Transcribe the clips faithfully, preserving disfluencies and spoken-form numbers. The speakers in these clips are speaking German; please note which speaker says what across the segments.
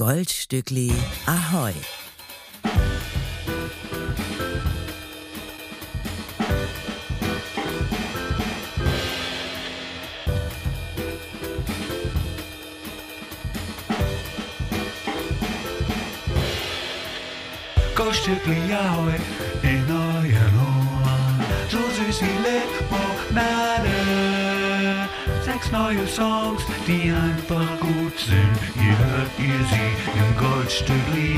Speaker 1: Goldstückli Ahoi.
Speaker 2: Goldstückli Ahoi in euren Ohren, so süß wie Limonade. Sechs neue Songs, die einfach gut sind. Hier hört ihr sie im Goldstückli.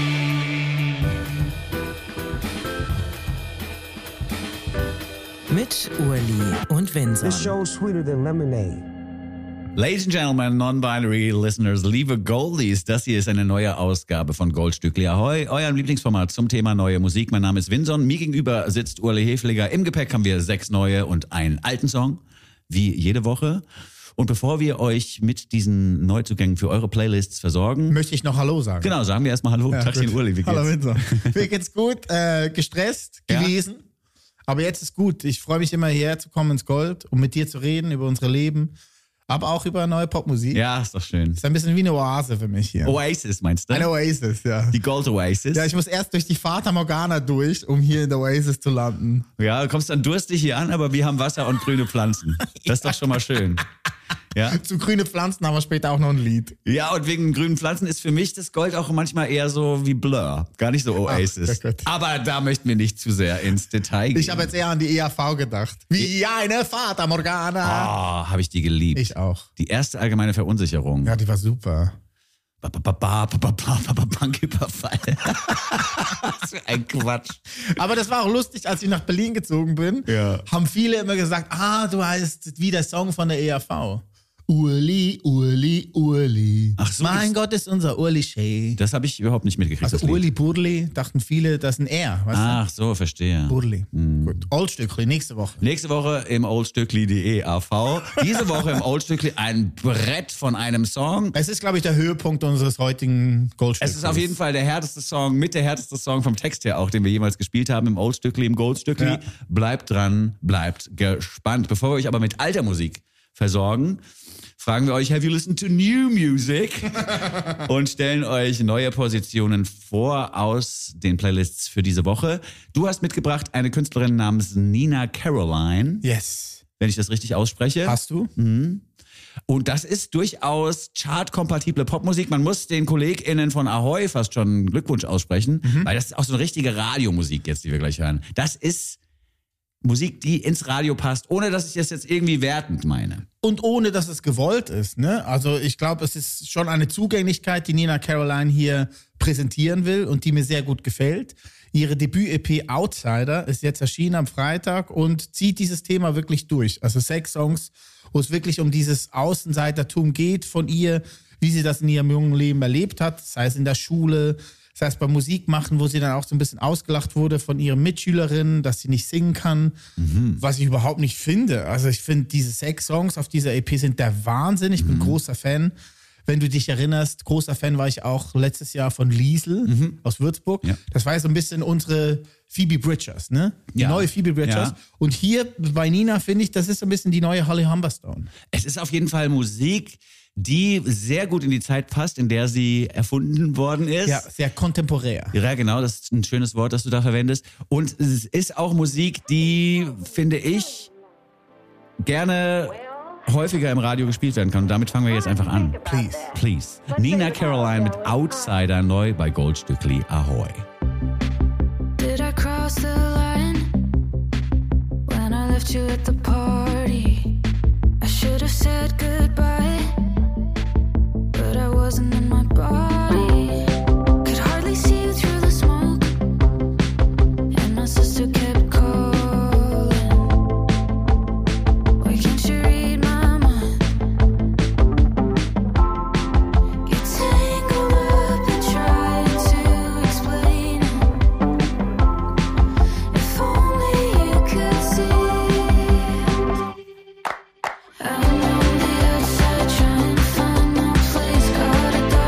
Speaker 1: Mit Urli und Vinson.
Speaker 3: This show's sweeter than lemonade.
Speaker 4: Ladies and Gentlemen, Non-Binary Listeners, liebe Goldies, das hier ist eine neue Ausgabe von Goldstückli Ahoi, eurem Lieblingsformat zum Thema neue Musik. Mein Name ist Vinson, mir gegenüber sitzt Urli Hefliger. Im Gepäck haben wir sechs neue und einen alten Song, wie jede Woche. Und bevor wir euch mit diesen Neuzugängen für eure Playlists versorgen,
Speaker 5: möchte ich noch Hallo sagen.
Speaker 4: Genau, sagen wir erstmal Hallo.
Speaker 5: Ja,
Speaker 4: Tagchen Urli, wie geht's?
Speaker 5: Hallo Vinson. Mir geht's gut, äh, gestresst
Speaker 4: Ja?
Speaker 5: gewesen, aber jetzt ist gut. Ich freue mich immer hierher zu kommen ins Gold, um mit dir zu reden über unsere Leben, aber auch über neue Popmusik.
Speaker 4: Ja, ist doch schön.
Speaker 5: Ist ein bisschen wie eine Oase für mich hier.
Speaker 4: Oasis meinst du?
Speaker 5: Eine Oasis, ja.
Speaker 4: Die Gold Oasis?
Speaker 5: Ja, ich muss erst durch die Fata Morgana durch, um hier in der Oasis zu landen.
Speaker 4: Ja, du kommst dann durstig hier an, aber wir haben Wasser und grüne Pflanzen. Das ist doch schon mal schön. Ja.
Speaker 5: Zu grüne Pflanzen haben wir später auch noch ein Lied.
Speaker 4: Ja, und wegen grünen Pflanzen ist für mich das Gold auch manchmal eher so wie Blur. Gar nicht so Oasis.
Speaker 5: Ach, Gott.
Speaker 4: Aber da möchten wir nicht zu sehr ins Detail gehen.
Speaker 5: Ich habe jetzt eher an die E A V gedacht. Wie eine Fata Morgana.
Speaker 4: Oh, habe ich die geliebt.
Speaker 5: Ich auch.
Speaker 4: Die erste allgemeine Verunsicherung.
Speaker 5: Ja, die war super.
Speaker 4: Banküberfall. Was für ein Quatsch.
Speaker 5: Aber das war auch lustig, als ich nach Berlin gezogen bin,
Speaker 4: Ja.
Speaker 5: haben viele immer gesagt, ah, du heißt wie der Song von der E A V. Urli, Urli, Urli.
Speaker 4: Ach so,
Speaker 5: Mein
Speaker 4: das-
Speaker 5: Gott, ist unser Urli Shea.
Speaker 4: Das habe ich überhaupt nicht mitgekriegt.
Speaker 5: Also
Speaker 4: das Lied.
Speaker 5: Urli, Burli, dachten viele, das ist ein R. Weißt
Speaker 4: Ach so, verstehe.
Speaker 5: du? Burli. Gut. Oldstückli, nächste Woche.
Speaker 4: Nächste Woche im oldstückli punkt de A V. Diese Woche im Oldstückli ein Brett von einem Song.
Speaker 5: Es ist, glaube ich, der Höhepunkt unseres heutigen Goldstücks.
Speaker 4: Es ist auf jeden Fall der härteste Song, mit der härteste Song vom Text her auch, den wir jemals gespielt haben im Oldstückli, im Goldstückli.
Speaker 5: Ja.
Speaker 4: Bleibt dran, bleibt gespannt. Bevor wir euch aber mit alter Musik versorgen, fragen wir euch, have you listened to new music? Und stellen euch neue Positionen vor aus den Playlists für diese Woche. Du hast mitgebracht eine Künstlerin namens Nina Caroline,
Speaker 5: Yes.
Speaker 4: wenn ich das richtig ausspreche.
Speaker 5: Hast du?
Speaker 4: Und das ist durchaus chartkompatible Popmusik. Man muss den KollegInnen von Ahoi fast schon Glückwunsch aussprechen, weil das ist auch so eine richtige Radiomusik jetzt, die wir gleich hören. Das ist Musik, die ins Radio passt, ohne dass ich das jetzt irgendwie wertend meine.
Speaker 5: Und ohne, dass es gewollt ist. Ne? Also ich glaube, es ist schon eine Zugänglichkeit, die Nina Caroline hier präsentieren will und die mir sehr gut gefällt. Ihre Debüt-E P Outsider ist jetzt erschienen am Freitag und zieht dieses Thema wirklich durch. Also sechs Songs, wo es wirklich um dieses Außenseitertum geht von ihr, wie sie das in ihrem jungen Leben erlebt hat, sei es in der Schule, sei es beim Musikmachen, wo sie dann auch so ein bisschen ausgelacht wurde von ihren Mitschülerinnen, dass sie nicht singen kann, mhm. was ich überhaupt nicht finde. Also ich finde, diese sechs Songs auf dieser E P sind der Wahnsinn. Ich bin mhm. großer Fan. Wenn du dich erinnerst, großer Fan war ich auch letztes Jahr von Liesl mhm. aus Würzburg. Ja. Das war ja so ein bisschen unsere Phoebe Bridgers, ne? Die
Speaker 4: ja.
Speaker 5: neue Phoebe Bridgers.
Speaker 4: Ja.
Speaker 5: Und hier bei Nina finde ich, das ist so ein bisschen die neue Holly Humberstone.
Speaker 4: Es ist auf jeden Fall Musik, die sehr gut in die Zeit passt, in der sie erfunden worden ist.
Speaker 5: Ja, sehr kontemporär.
Speaker 4: Ja, genau, das ist ein schönes Wort, das du da verwendest. Und es ist auch Musik, die, finde ich, gerne häufiger im Radio gespielt werden kann. Und damit fangen wir jetzt einfach an.
Speaker 5: Please.
Speaker 4: Please. Nina Caroline mit Outsider neu bei Goldstückli Ahoi.
Speaker 6: Did I cross the line when I left you at the party? I should have said goodbye, but I wasn't in my body. Could hardly see you through the smoke, and my sister kept calling. Why can't you read my mind? You tangle up and try to explain it. If only you could see. I'm on the outside trying to find my place. Got a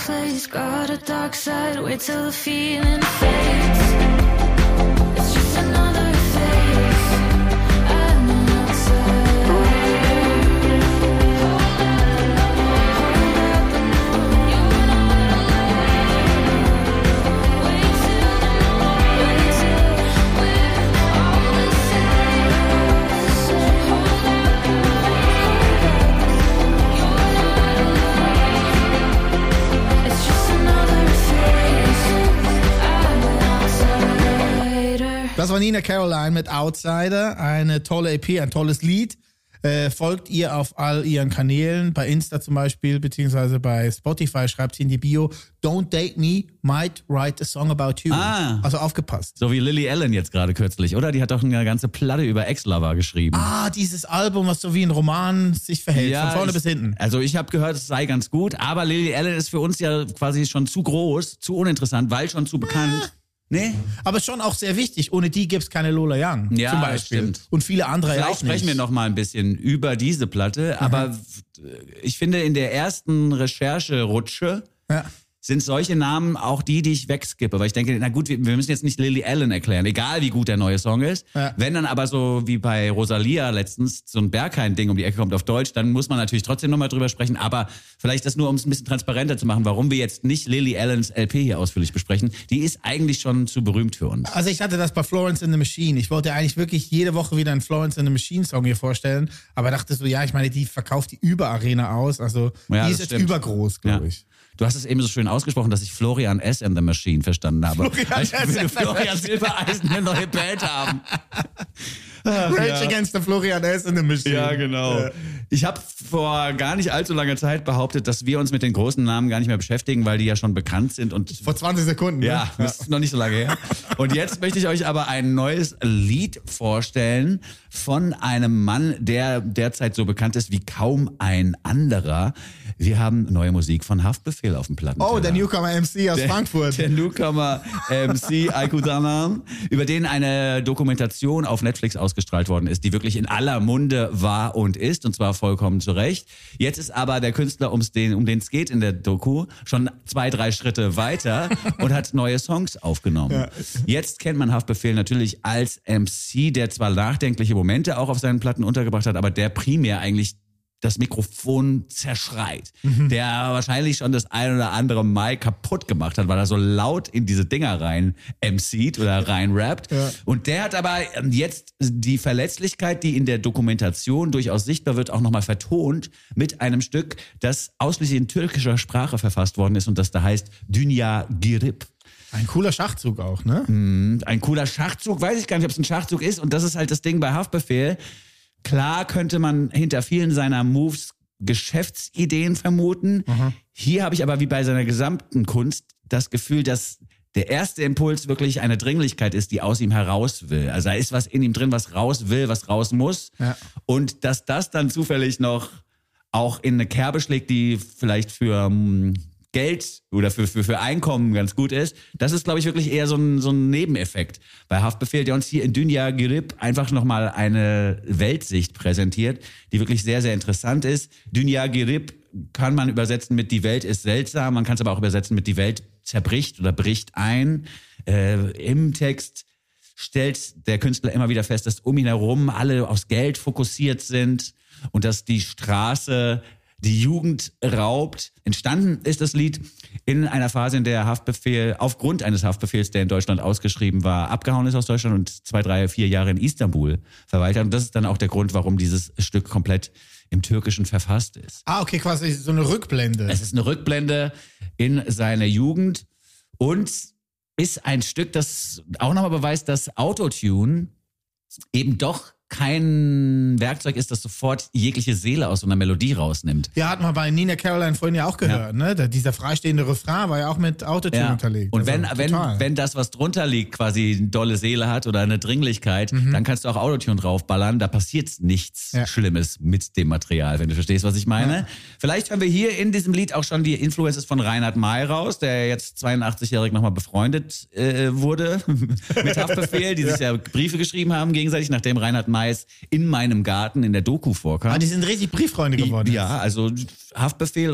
Speaker 6: place. Got a dark side, wait till the feeling fades. It's just another phase. I'm an outsider. Hold up the moon, you know what I like. Wait till the morning, wait till we're all the same. Hold up the moon, you know what I like. It's just another phase. I'm an outsider.
Speaker 5: Das war Nina Caroline mit Outsider, eine tolle E P, ein tolles Lied. Äh, folgt ihr auf all ihren Kanälen, bei Insta zum Beispiel, beziehungsweise bei Spotify, schreibt sie in die Bio, Don't Date Me, might write a song about you.
Speaker 4: Ah.
Speaker 5: Also aufgepasst.
Speaker 4: So wie Lily Allen jetzt gerade kürzlich, oder? Die hat doch eine ganze Platte über Ex-Lover geschrieben.
Speaker 5: Ah, dieses Album, was so wie ein Roman sich verhält, von vorne
Speaker 4: ich,
Speaker 5: bis hinten.
Speaker 4: Also ich habe gehört, es sei ganz gut, aber Lily Allen ist für uns ja quasi schon zu groß, zu uninteressant, weil schon zu bekannt. Nee?
Speaker 5: Aber schon auch sehr wichtig, ohne die gibt's keine Lola Young
Speaker 4: Ja,
Speaker 5: zum Beispiel.
Speaker 4: stimmt.
Speaker 5: Und viele andere ja
Speaker 4: Vielleicht
Speaker 5: auch nicht.
Speaker 4: sprechen wir noch mal ein bisschen über diese Platte, aber ich finde, in der ersten Rechercherutsche
Speaker 5: Ja.
Speaker 4: sind solche Namen auch die, die ich wegskippe. Weil ich denke, na gut, wir wir müssen jetzt nicht Lily Allen erklären, egal wie gut der neue Song ist.
Speaker 5: Ja.
Speaker 4: Wenn dann aber so wie bei Rosalia letztens so ein Berghain-Ding um die Ecke kommt auf Deutsch, dann muss man natürlich trotzdem nochmal drüber sprechen. Aber vielleicht das nur, um es ein bisschen transparenter zu machen, warum wir jetzt nicht Lily Allens L P hier ausführlich besprechen. Die ist eigentlich schon zu berühmt für uns.
Speaker 5: Also ich hatte das bei Florence in the Machine. Ich wollte eigentlich wirklich jede Woche wieder einen Florence in the Machine Song hier vorstellen, aber dachte so, ja, ich meine, die verkauft die Überarena aus. Also
Speaker 4: Ja,
Speaker 5: die
Speaker 4: das
Speaker 5: ist jetzt
Speaker 4: stimmt.
Speaker 5: übergroß, glaube
Speaker 4: Ja.
Speaker 5: ich.
Speaker 4: Du hast es eben so schön ausgesprochen, dass ich Florian S. and the Machine verstanden habe.
Speaker 5: Florian
Speaker 4: Weil ich
Speaker 5: S.
Speaker 4: will
Speaker 5: and the
Speaker 4: Florian
Speaker 5: Machine.
Speaker 4: Silbereisen eine neue Band haben.
Speaker 5: Rage
Speaker 4: ja.
Speaker 5: Against the Florian S. in the Machine.
Speaker 4: Ja, genau.
Speaker 5: Ja.
Speaker 4: Ich habe vor gar nicht allzu langer Zeit behauptet, dass wir uns mit den großen Namen gar nicht mehr beschäftigen, weil die ja schon bekannt sind und
Speaker 5: Vor zwanzig Sekunden.
Speaker 4: ja,
Speaker 5: Ne?
Speaker 4: das ist noch nicht so lange her. Und jetzt möchte ich euch aber ein neues Lied vorstellen von einem Mann, der derzeit so bekannt ist wie kaum ein anderer. Wir haben neue Musik von Haftbefehl auf dem Plattenteller.
Speaker 5: Oh, der Newcomer M C aus
Speaker 4: Der-
Speaker 5: Frankfurt.
Speaker 4: Der Newcomer M C Aiku Danan, über den eine Dokumentation auf Netflix ausgestrahlt worden ist, die wirklich in aller Munde war und ist, und zwar vollkommen zu Recht. Jetzt ist aber der Künstler, um's den, um den es geht in der Doku, schon zwei, drei Schritte weiter und hat neue Songs aufgenommen.
Speaker 5: Ja.
Speaker 4: Jetzt kennt man Haftbefehl natürlich als M C, der zwar nachdenkliche Momente auch auf seinen Platten untergebracht hat, aber der primär eigentlich das Mikrofon zerschreit,
Speaker 5: Mhm.
Speaker 4: der wahrscheinlich schon das ein oder andere Mal kaputt gemacht hat, weil er so laut in diese Dinger rein M C't oder rein rappt.
Speaker 5: Ja.
Speaker 4: Und der hat aber jetzt die Verletzlichkeit, die in der Dokumentation durchaus sichtbar wird, auch nochmal vertont mit einem Stück, das ausschließlich in türkischer Sprache verfasst worden ist und das da heißt Dünya Girip.
Speaker 5: Ein cooler Schachzug auch, ne?
Speaker 4: Ein cooler Schachzug, weiß ich gar nicht, ob es ein Schachzug ist, und das ist halt das Ding bei Haftbefehl. Klar könnte man hinter vielen seiner Moves Geschäftsideen vermuten. Hier habe ich aber wie bei seiner gesamten Kunst das Gefühl, dass der erste Impuls wirklich eine Dringlichkeit ist, die aus ihm heraus will. Also da ist was in ihm drin, was raus will, was raus muss.
Speaker 5: Ja.
Speaker 4: Und dass das dann zufällig noch auch in eine Kerbe schlägt, die vielleicht für ähm, Geld oder für, für, für Einkommen ganz gut ist, das ist, glaube ich, wirklich eher so ein, so ein Nebeneffekt. Bei Haftbefehl, der uns hier in Dünya Girip einfach nochmal eine Weltsicht präsentiert, die wirklich sehr, sehr interessant ist. Dünya Girip kann man übersetzen mit die Welt ist seltsam, man kann es aber auch übersetzen mit die Welt zerbricht oder bricht ein. Äh, im Text stellt der Künstler immer wieder fest, dass um ihn herum alle aufs Geld fokussiert sind und dass die Straße die Jugend raubt. Entstanden ist das Lied in einer Phase, in der Haftbefehl, aufgrund eines Haftbefehls, der in Deutschland ausgeschrieben war, abgehauen ist aus Deutschland und zwei, drei, vier Jahre in Istanbul verweilt hat. Und das ist dann auch der Grund, warum dieses Stück komplett im Türkischen verfasst ist.
Speaker 5: Ah, okay, quasi so eine Rückblende.
Speaker 4: Es ist eine Rückblende in seine Jugend und ist ein Stück, das auch nochmal beweist, dass Autotune eben doch kein Werkzeug ist, das sofort jegliche Seele aus so einer Melodie rausnimmt.
Speaker 5: Ja, hat man bei Nina Caroline vorhin ja auch gehört, ne? Da, dieser freistehende Refrain war ja auch mit Autotune
Speaker 4: Ja.
Speaker 5: unterlegt.
Speaker 4: Und
Speaker 5: Also,
Speaker 4: wenn, wenn,
Speaker 5: total.
Speaker 4: wenn das, was drunter liegt, quasi eine dolle Seele hat oder eine Dringlichkeit, dann kannst du auch Autotune draufballern. Da passiert nichts
Speaker 5: Ja.
Speaker 4: Schlimmes mit dem Material, wenn du verstehst, was ich meine.
Speaker 5: Ja.
Speaker 4: Vielleicht hören wir hier in diesem Lied auch schon die Influences von Reinhard May raus, der jetzt zweiundachtzig-jährig nochmal befreundet äh, wurde mit Haftbefehl, die sich ja Briefe geschrieben haben gegenseitig, nachdem Reinhard Mays in meinem Garten in der Doku vorkam.
Speaker 5: Ah, die sind richtig Brieffreunde geworden.
Speaker 4: Ja, also Haftbefehl und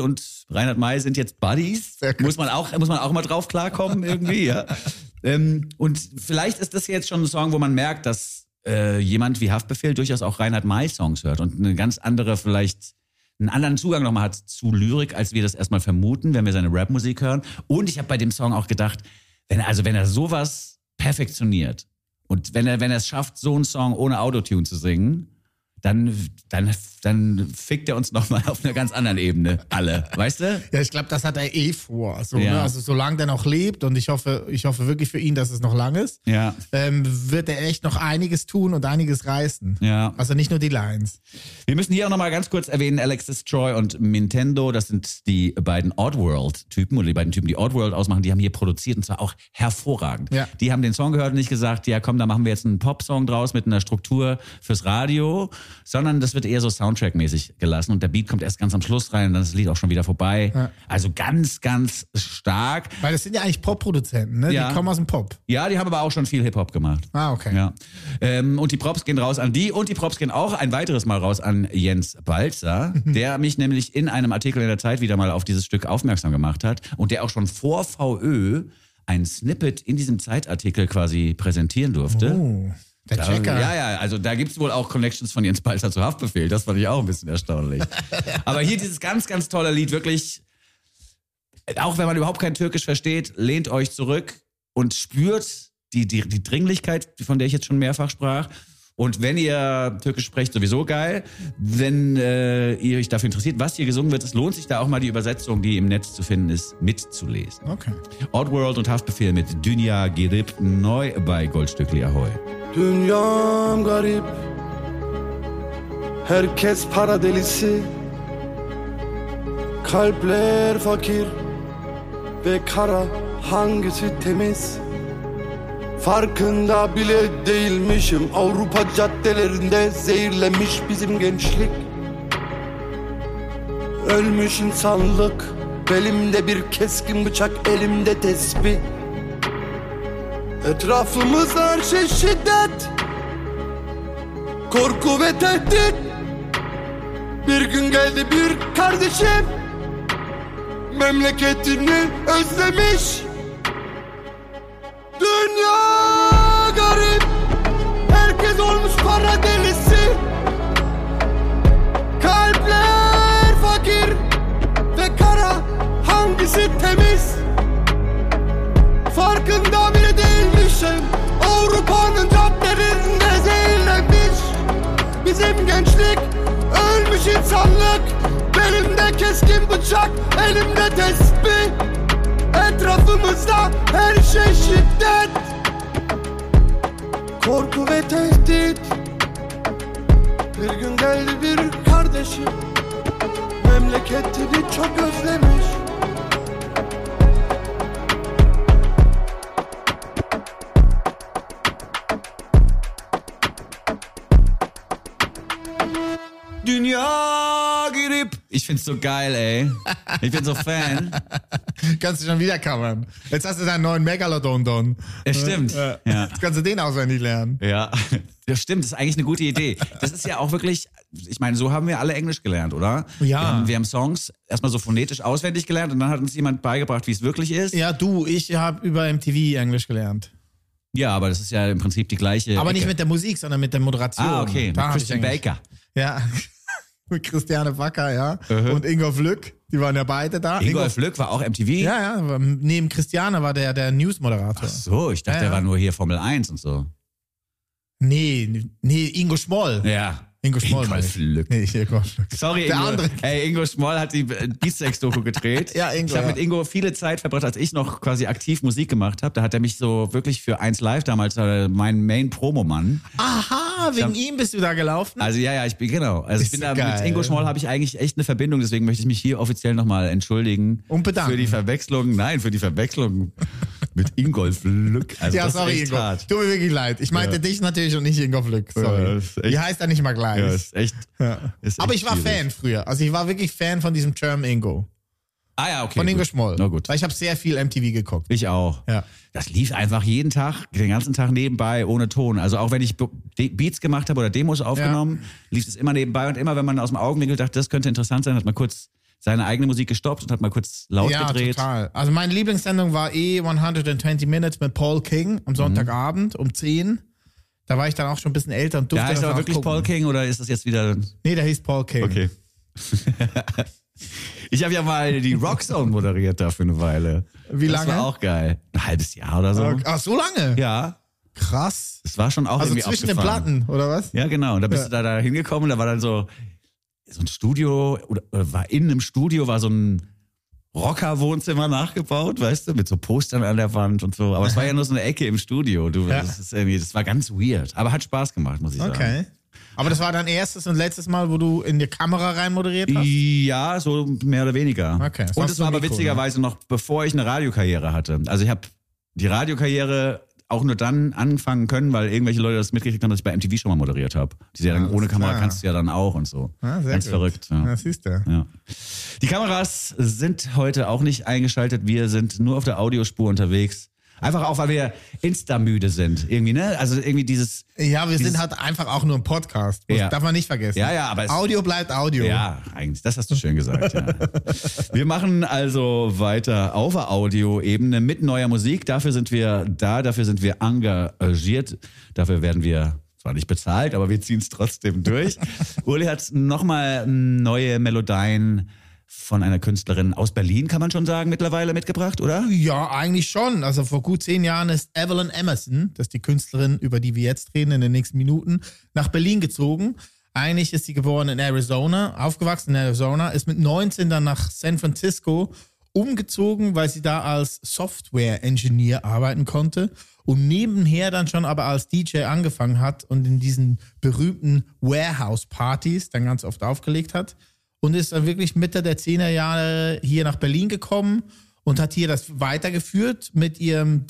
Speaker 4: Reinhard May sind jetzt Buddies. Muss man auch, muss man auch mal drauf klarkommen irgendwie, ja. ähm, und vielleicht ist das jetzt schon ein Song, wo man merkt, dass äh, jemand wie Haftbefehl durchaus auch Reinhard May Songs hört und eine ganz andere, vielleicht einen anderen Zugang nochmal hat zu Lyrik, als wir das erstmal vermuten, wenn wir seine Rapmusik hören. Und ich habe bei dem Song auch gedacht, wenn er, also wenn er sowas perfektioniert und wenn er, wenn er es schafft, so einen Song ohne Autotune zu singen, dann, dann, dann fickt er uns nochmal auf einer ganz anderen Ebene, alle, weißt du?
Speaker 5: Ja, ich glaube, das hat er eh vor. So,
Speaker 4: Ja.
Speaker 5: ne? Also solange der noch lebt und ich hoffe, ich hoffe wirklich für ihn, dass es noch lang ist,
Speaker 4: Ja.
Speaker 5: ähm, wird er echt noch einiges tun und einiges reißen.
Speaker 4: Ja.
Speaker 5: Also nicht nur die Lines.
Speaker 4: Wir müssen hier auch nochmal ganz kurz erwähnen, Alexis Troy und Nintendo, das sind die beiden Oddworld-Typen oder die beiden Typen, die Oddworld ausmachen, die haben hier produziert und zwar auch hervorragend.
Speaker 5: Ja.
Speaker 4: Die haben den Song gehört und nicht gesagt, ja komm, da machen wir jetzt einen Pop-Song draus mit einer Struktur fürs Radio, sondern das wird eher so Soundtrack-mäßig gelassen und der Beat kommt erst ganz am Schluss rein und dann ist das Lied auch schon wieder vorbei.
Speaker 5: Ja.
Speaker 4: Also ganz, ganz stark.
Speaker 5: Weil das sind ja eigentlich Pop-Produzenten, ne?
Speaker 4: Ja.
Speaker 5: Die kommen aus dem Pop.
Speaker 4: Ja, die haben aber auch schon viel Hip-Hop gemacht.
Speaker 5: Ah, okay.
Speaker 4: Ja. Ähm, und die Props gehen raus an die und die Props gehen auch ein weiteres Mal raus an Jens Balzer, der mich nämlich in einem Artikel in der Zeit wieder mal auf dieses Stück aufmerksam gemacht hat und der auch schon vor V Ö ein Snippet in diesem Zeitartikel quasi präsentieren durfte.
Speaker 5: Oh, der
Speaker 4: Da,
Speaker 5: Checker.
Speaker 4: ja, ja, also da gibt's wohl auch Connections von Jens Balzer zu Haftbefehl. Das fand ich auch ein bisschen erstaunlich. Aber hier dieses ganz, ganz tolle Lied, wirklich, auch wenn man überhaupt kein Türkisch versteht, lehnt euch zurück und spürt die, die, die Dringlichkeit, von der ich jetzt schon mehrfach sprach. Und wenn ihr Türkisch sprecht, sowieso geil. Wenn äh, ihr euch dafür interessiert, was hier gesungen wird, es lohnt sich da auch mal die Übersetzung, die im Netz zu finden ist, mitzulesen.
Speaker 5: Okay.
Speaker 4: Oddworld und Haftbefehl mit Dünya Girip neu bei Goldstückli Ahoy.
Speaker 7: Dünyam garip, herkes para delisi, kalpler fakir ve kara, hangisi temiz? Farkında bile değilmişim, Avrupa caddelerinde zehirlemiş bizim gençlik. Ölmüş insanlık, belimde bir keskin bıçak, elimde tesbih. Etrafımızda her şey şiddet, korku ve tehdit. Bir gün geldi bir kardeşim, memleketini özlemiş. Dünya garip, herkes olmuş para delisi. Kalpler fakir ve kara, hangisi temiz? Farkında bile değilmişim, Avrupa'nın caddelerinde zehirlenmiş bizim gençlik. Ölmüş insanlık, belimde keskin bıçak, elimde tesbih. Etrafımızda her şey şiddet, korku ve tehdit. Bir gün geldi bir kardeşim, memleketini çok özlemiş.
Speaker 4: Dünya Girip. Ich find's so geil, ey. Ich bin so Fan.
Speaker 5: Kannst du schon wieder covern. Jetzt hast du deinen neuen Megalodon-Don.
Speaker 4: Es stimmt.
Speaker 5: Ja.
Speaker 4: Ja.
Speaker 5: Jetzt kannst du den auswendig lernen.
Speaker 4: Ja, das stimmt. Das ist eigentlich eine gute Idee. Das ist ja auch wirklich, ich meine, so haben wir alle Englisch gelernt, oder?
Speaker 5: Ja.
Speaker 4: Wir haben, wir haben Songs erstmal so phonetisch auswendig gelernt und dann hat uns jemand beigebracht, wie es wirklich ist.
Speaker 5: Ja, du, ich habe über M T V Englisch gelernt.
Speaker 4: Ja, aber das ist ja im Prinzip die gleiche.
Speaker 5: Aber nicht
Speaker 4: Ecke.
Speaker 5: mit der Musik, sondern mit der Moderation.
Speaker 4: Ah, okay.
Speaker 5: Da
Speaker 4: Mit
Speaker 5: hab ich
Speaker 4: Christian
Speaker 5: Englisch.
Speaker 4: Baker.
Speaker 5: Ja, mit Christiane Wacker, ja.
Speaker 4: Mhm.
Speaker 5: Und Ingolf Lück, die waren ja beide da.
Speaker 4: Ingolf Lück war auch M T V?
Speaker 5: Ja, ja, aber neben Christiane war der der News-Moderator.
Speaker 4: Ach so, ich dachte,
Speaker 5: Ja,
Speaker 4: der
Speaker 5: ja.
Speaker 4: war nur hier Formel eins und so.
Speaker 5: Nee, nee, Ingo Schmoll.
Speaker 4: Ja.
Speaker 5: Ingo Schmoll. meine
Speaker 4: Ingolf
Speaker 5: ich.
Speaker 4: Lück.
Speaker 5: Nee, Ingolf Lück.
Speaker 4: Sorry,
Speaker 5: Der
Speaker 4: Ingo.
Speaker 5: andere.
Speaker 4: Ey, Ingo Schmoll hat die Beatsex-Doku gedreht.
Speaker 5: Ja, Ingo,
Speaker 4: Ich habe
Speaker 5: ja.
Speaker 4: mit Ingo viele Zeit verbracht, als ich noch quasi aktiv Musik gemacht habe. Da hat er mich so wirklich für eins Live damals, äh, mein Main-Promo-Mann.
Speaker 5: Aha, wegen
Speaker 4: hab-
Speaker 5: ihm bist du da gelaufen?
Speaker 4: Also ja, ja, ich bin genau. Also ich
Speaker 5: Ist
Speaker 4: bin da
Speaker 5: geil.
Speaker 4: mit Ingo Schmoll habe ich eigentlich echt eine Verbindung, deswegen möchte ich mich hier offiziell nochmal entschuldigen.
Speaker 5: Und bedanken.
Speaker 4: Für die Verwechslung, nein, für die Verwechslung mit Ingolf Lück. Also
Speaker 5: ja,
Speaker 4: das
Speaker 5: sorry,
Speaker 4: ist echt
Speaker 5: Ingo.
Speaker 4: hart.
Speaker 5: Tut mir wirklich leid. Ich meinte
Speaker 4: Ja.
Speaker 5: dich natürlich und nicht Ingolf Lück.
Speaker 4: Ja,
Speaker 5: Sorry.
Speaker 4: ist echt-
Speaker 5: Die heißt ja nicht mal gleich.
Speaker 4: Ja, ist echt.
Speaker 5: Ja.
Speaker 4: Ist
Speaker 5: Aber
Speaker 4: echt
Speaker 5: ich war
Speaker 4: schwierig.
Speaker 5: Fan früher. Also ich war wirklich Fan von diesem Term Ingo.
Speaker 4: Ah ja, okay.
Speaker 5: Von Ingo
Speaker 4: gut.
Speaker 5: Schmoll.
Speaker 4: Na gut.
Speaker 5: Weil ich habe sehr viel M T V geguckt.
Speaker 4: Ich auch.
Speaker 5: Ja.
Speaker 4: Das lief einfach jeden Tag, den ganzen Tag nebenbei, ohne Ton. Also auch wenn ich Be- De- Beats gemacht habe oder Demos aufgenommen, lief es immer nebenbei und immer, wenn man aus dem Augenwinkel dachte, das könnte interessant sein, hat man kurz seine eigene Musik gestoppt und hat mal kurz laut
Speaker 5: ja,
Speaker 4: gedreht.
Speaker 5: total. Also meine Lieblingssendung war eh hundertzwanzig Minutes mit Paul King am Sonntagabend um zehn. Da war ich dann auch schon ein bisschen älter und durfte
Speaker 4: Ja, ist
Speaker 5: das
Speaker 4: aber
Speaker 5: auch
Speaker 4: wirklich
Speaker 5: gucken.
Speaker 4: Paul King oder ist das jetzt wieder...
Speaker 5: Nee, der hieß Paul King.
Speaker 4: Okay. Ich habe ja mal die Rockzone moderiert da für eine Weile.
Speaker 5: Wie lange?
Speaker 4: Das war auch geil. Ein halbes Jahr oder so.
Speaker 5: Ach, so lange?
Speaker 4: Ja,
Speaker 5: Krass.
Speaker 4: das war schon auch
Speaker 5: Also
Speaker 4: irgendwie
Speaker 5: zwischen den
Speaker 4: abgefahren.
Speaker 5: Platten, oder was?
Speaker 4: Ja, genau. Und da bist
Speaker 5: Ja.
Speaker 4: du da, da hingekommen, da war dann so, so ein Studio, oder, oder war in einem Studio, war so ein Rocker-Wohnzimmer nachgebaut, weißt du, mit so Postern an der Wand und so. Aber es war ja nur so eine Ecke im Studio. Du,
Speaker 5: Ja.
Speaker 4: das, ist irgendwie, das war ganz weird. Aber hat Spaß gemacht, muss ich sagen.
Speaker 5: Okay. Aber das war dein erstes und letztes Mal, wo du in die Kamera rein moderiert hast?
Speaker 4: Ja, so mehr oder weniger.
Speaker 5: Okay, das
Speaker 4: Und
Speaker 5: hast
Speaker 4: es
Speaker 5: du
Speaker 4: war aber
Speaker 5: Mikro,
Speaker 4: witzigerweise noch, bevor ich eine Radiokarriere hatte. Also ich habe die Radiokarriere auch nur dann anfangen können, weil irgendwelche Leute das mitgekriegt haben, dass ich bei M T V schon mal moderiert habe. Die ja dann
Speaker 5: Alles
Speaker 4: ohne Kamera
Speaker 5: klar.
Speaker 4: kannst du ja dann auch und so.
Speaker 5: Ah, sehr
Speaker 4: Ganz
Speaker 5: gut.
Speaker 4: verrückt. Ja.
Speaker 5: Ja, siehst du.
Speaker 4: Ja. Die Kameras sind heute auch nicht eingeschaltet. Wir sind nur auf der Audiospur unterwegs. Einfach auch, weil wir Insta-müde sind. Irgendwie, ne? Also irgendwie dieses...
Speaker 5: Ja, wir
Speaker 4: dieses,
Speaker 5: sind halt einfach auch nur ein Podcast. Das
Speaker 4: Ja.
Speaker 5: darf man nicht vergessen.
Speaker 4: Ja, ja, aber es-
Speaker 5: Audio bleibt Audio.
Speaker 4: Ja, eigentlich, das hast du schön gesagt, ja. Wir machen also weiter auf der Audioebene mit neuer Musik. Dafür sind wir da, dafür sind wir engagiert. Dafür werden wir zwar nicht bezahlt, aber wir ziehen es trotzdem durch. Uli hat nochmal neue Melodien von einer Künstlerin aus Berlin, kann man schon sagen, mittlerweile mitgebracht, oder?
Speaker 5: Ja, eigentlich schon. Also vor gut zehn Jahren ist Evelyn Emerson, das ist die Künstlerin, über die wir jetzt reden in den nächsten Minuten, nach Berlin gezogen. Eigentlich ist sie geboren in Arizona, aufgewachsen in Arizona, ist mit neunzehn dann nach San Francisco umgezogen, weil sie da als Software-Engineer arbeiten konnte und nebenher dann schon aber als D J angefangen hat und in diesen berühmten Warehouse-Partys dann ganz oft aufgelegt hat. Und ist dann wirklich Mitte der zehner Jahre hier nach Berlin gekommen und hat hier das weitergeführt mit ihrem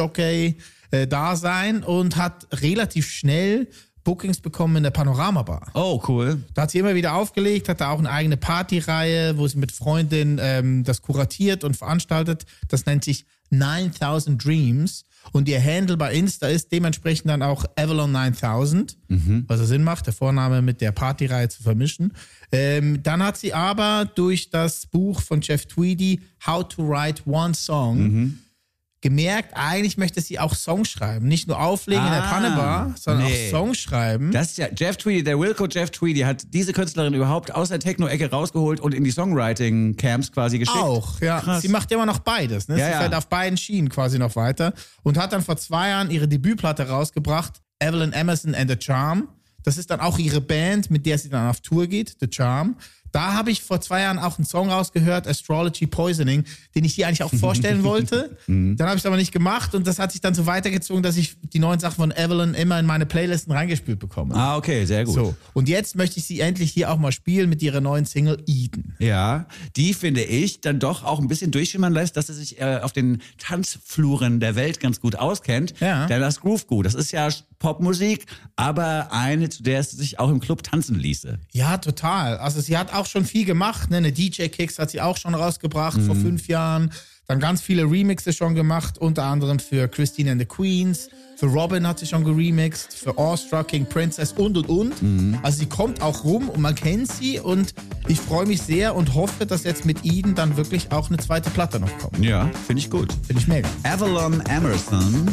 Speaker 5: Disc-Jockey-Dasein und hat relativ schnell Bookings bekommen in der Panorama-Bar.
Speaker 4: Oh, cool.
Speaker 5: Da hat sie immer wieder aufgelegt, hat da auch eine eigene Partyreihe, wo sie mit Freundinnen ähm, das kuratiert und veranstaltet. Das nennt sich neuntausend Dreams. Und ihr Handle bei Insta ist dementsprechend dann auch Avalon neuntausend,
Speaker 4: Mhm.
Speaker 5: was Sinn macht, der Vorname mit der Partyreihe zu vermischen. Ähm, dann hat sie aber durch das Buch von Jeff Tweedy, How to Write One Song,
Speaker 4: Mhm.
Speaker 5: gemerkt, eigentlich möchte sie auch Songs schreiben. Nicht nur auflegen in der
Speaker 4: Ah,
Speaker 5: Pannebar, sondern
Speaker 4: nee.
Speaker 5: auch Songs schreiben.
Speaker 4: Das ist ja, Jeff Tweedy, der Wilco Jeff Tweedy hat diese Künstlerin überhaupt aus der Techno-Ecke rausgeholt und in die Songwriting-Camps quasi geschickt.
Speaker 5: Auch, ja.
Speaker 4: Krass.
Speaker 5: Sie macht immer noch beides. Ne?
Speaker 4: Ja,
Speaker 5: sie
Speaker 4: ja.
Speaker 5: fährt auf beiden Schienen quasi noch weiter und hat dann vor zwei Jahren ihre Debütplatte rausgebracht, Evelyn Emerson and the Charm. Das ist dann auch ihre Band, mit der sie dann auf Tour geht, The Charm. Da habe ich vor zwei Jahren auch einen Song rausgehört, Astrology Poisoning, den ich hier eigentlich auch vorstellen wollte. Dann habe ich es aber nicht gemacht und das hat sich dann so weitergezogen, dass ich die neuen Sachen von Evelyn immer in meine Playlisten reingespielt bekomme.
Speaker 4: Ah, okay, sehr gut.
Speaker 5: So, und jetzt möchte ich sie endlich hier auch mal spielen mit ihrer neuen Single Eden.
Speaker 4: Ja, die finde ich dann doch auch ein bisschen durchschimmern lässt, dass sie sich äh, auf den Tanzfluren der Welt ganz gut auskennt.
Speaker 5: Ja.
Speaker 4: Denn das Groove gut, das ist ja Popmusik, aber eine, zu der es sich auch im Club tanzen ließe.
Speaker 5: Ja, total. Also sie hat auch schon viel gemacht. Ne? Eine D J-Kicks hat sie auch schon rausgebracht vor fünf Jahren. Dann ganz viele Remixe schon gemacht, unter anderem für Christine and the Queens. Für Robin hat sie schon geremixed, für Awestruck, King Princess und und und. Also sie kommt auch rum und man kennt sie und ich freue mich sehr und hoffe, dass jetzt mit Eden dann wirklich auch eine zweite Platte noch kommt.
Speaker 4: Ja, finde ich gut.
Speaker 5: Finde ich mega.
Speaker 4: Avalon Emerson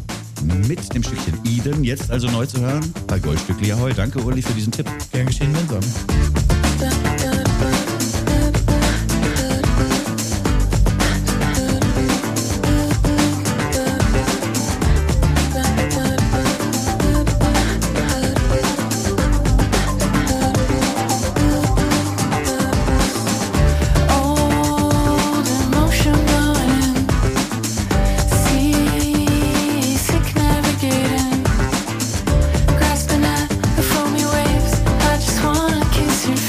Speaker 4: mit dem Stückchen Eden, jetzt also neu zu hören bei Goldstückli Ahoi. Danke, Uli, für diesen Tipp.
Speaker 5: Gern geschehen, Vincent.
Speaker 6: Old emotion blowing in, seasick navigating, grasping at the foamy waves. I just wanna kiss your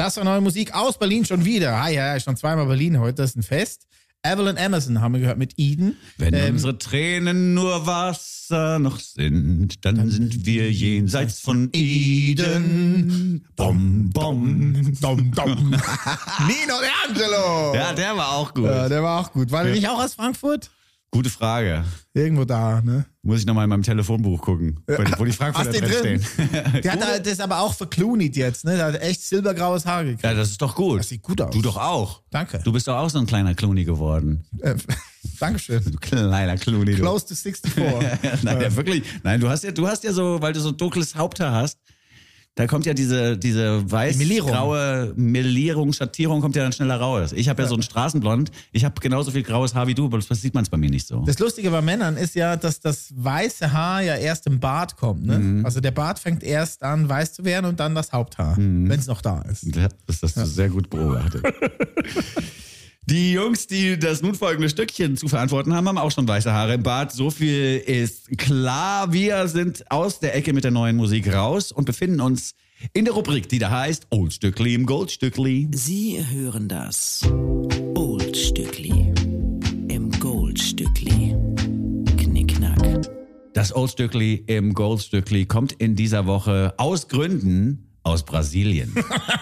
Speaker 5: Das war neue Musik aus Berlin schon wieder. Hi, ja, schon zweimal Berlin heute, das ist ein Fest. Evelyn Emerson haben wir gehört mit Eden.
Speaker 4: Wenn
Speaker 5: Ähm,
Speaker 4: unsere Tränen nur Wasser noch sind, dann sind wir jenseits von Eden. Bom, bom.
Speaker 5: Dom, dom. Nino D'Angelo.
Speaker 4: Ja, der war auch gut.
Speaker 5: Ja, der war auch gut. War der nicht auch aus Frankfurt?
Speaker 4: Gute Frage.
Speaker 5: Irgendwo da, ne?
Speaker 4: Muss ich nochmal in meinem Telefonbuch gucken, wo die Frankfurter
Speaker 5: Hast du den
Speaker 4: drin
Speaker 5: drin?
Speaker 4: stehen.
Speaker 5: Der hat da- das ist aber auch verklunit jetzt, ne? Der hat echt silbergraues Haar gekriegt.
Speaker 4: Ja, das ist doch gut.
Speaker 5: Das sieht gut aus.
Speaker 4: Du doch auch.
Speaker 5: Danke.
Speaker 4: Du bist doch auch so ein kleiner Clooney geworden.
Speaker 5: Äh, Dankeschön.
Speaker 4: Du kleiner Clooney. Du.
Speaker 5: Close to sixty-four.
Speaker 4: Nein, ja, wirklich. Nein, du hast ja, du hast ja so, weil du so dunkles Haupthaar hast, da kommt ja diese, diese weiß-graue Melierung, Schattierung kommt ja dann schneller raus. Ich habe ja, ja so ein Straßenblond. Ich habe genauso viel graues Haar wie du, aber das sieht man es bei mir nicht so.
Speaker 5: Das Lustige bei Männern ist ja, dass das weiße Haar ja erst im Bart kommt. Ne? Mhm. Also der Bart fängt erst an, weiß zu werden und dann das Haupthaar, mhm. wenn es noch da ist.
Speaker 4: Ja, das hast du ja. sehr gut beobachtet. Die Jungs, die das nun folgende Stückchen zu verantworten haben, haben auch schon weiße Haare im Bart. So viel ist klar. Wir sind aus der Ecke mit der neuen Musik raus und befinden uns in der Rubrik, die da heißt Oldstückli im Goldstückli.
Speaker 1: Sie hören das Oldstückli im Goldstückli. Knickknack.
Speaker 4: Das Oldstückli im Goldstückli kommt in dieser Woche aus Gründen aus Brasilien.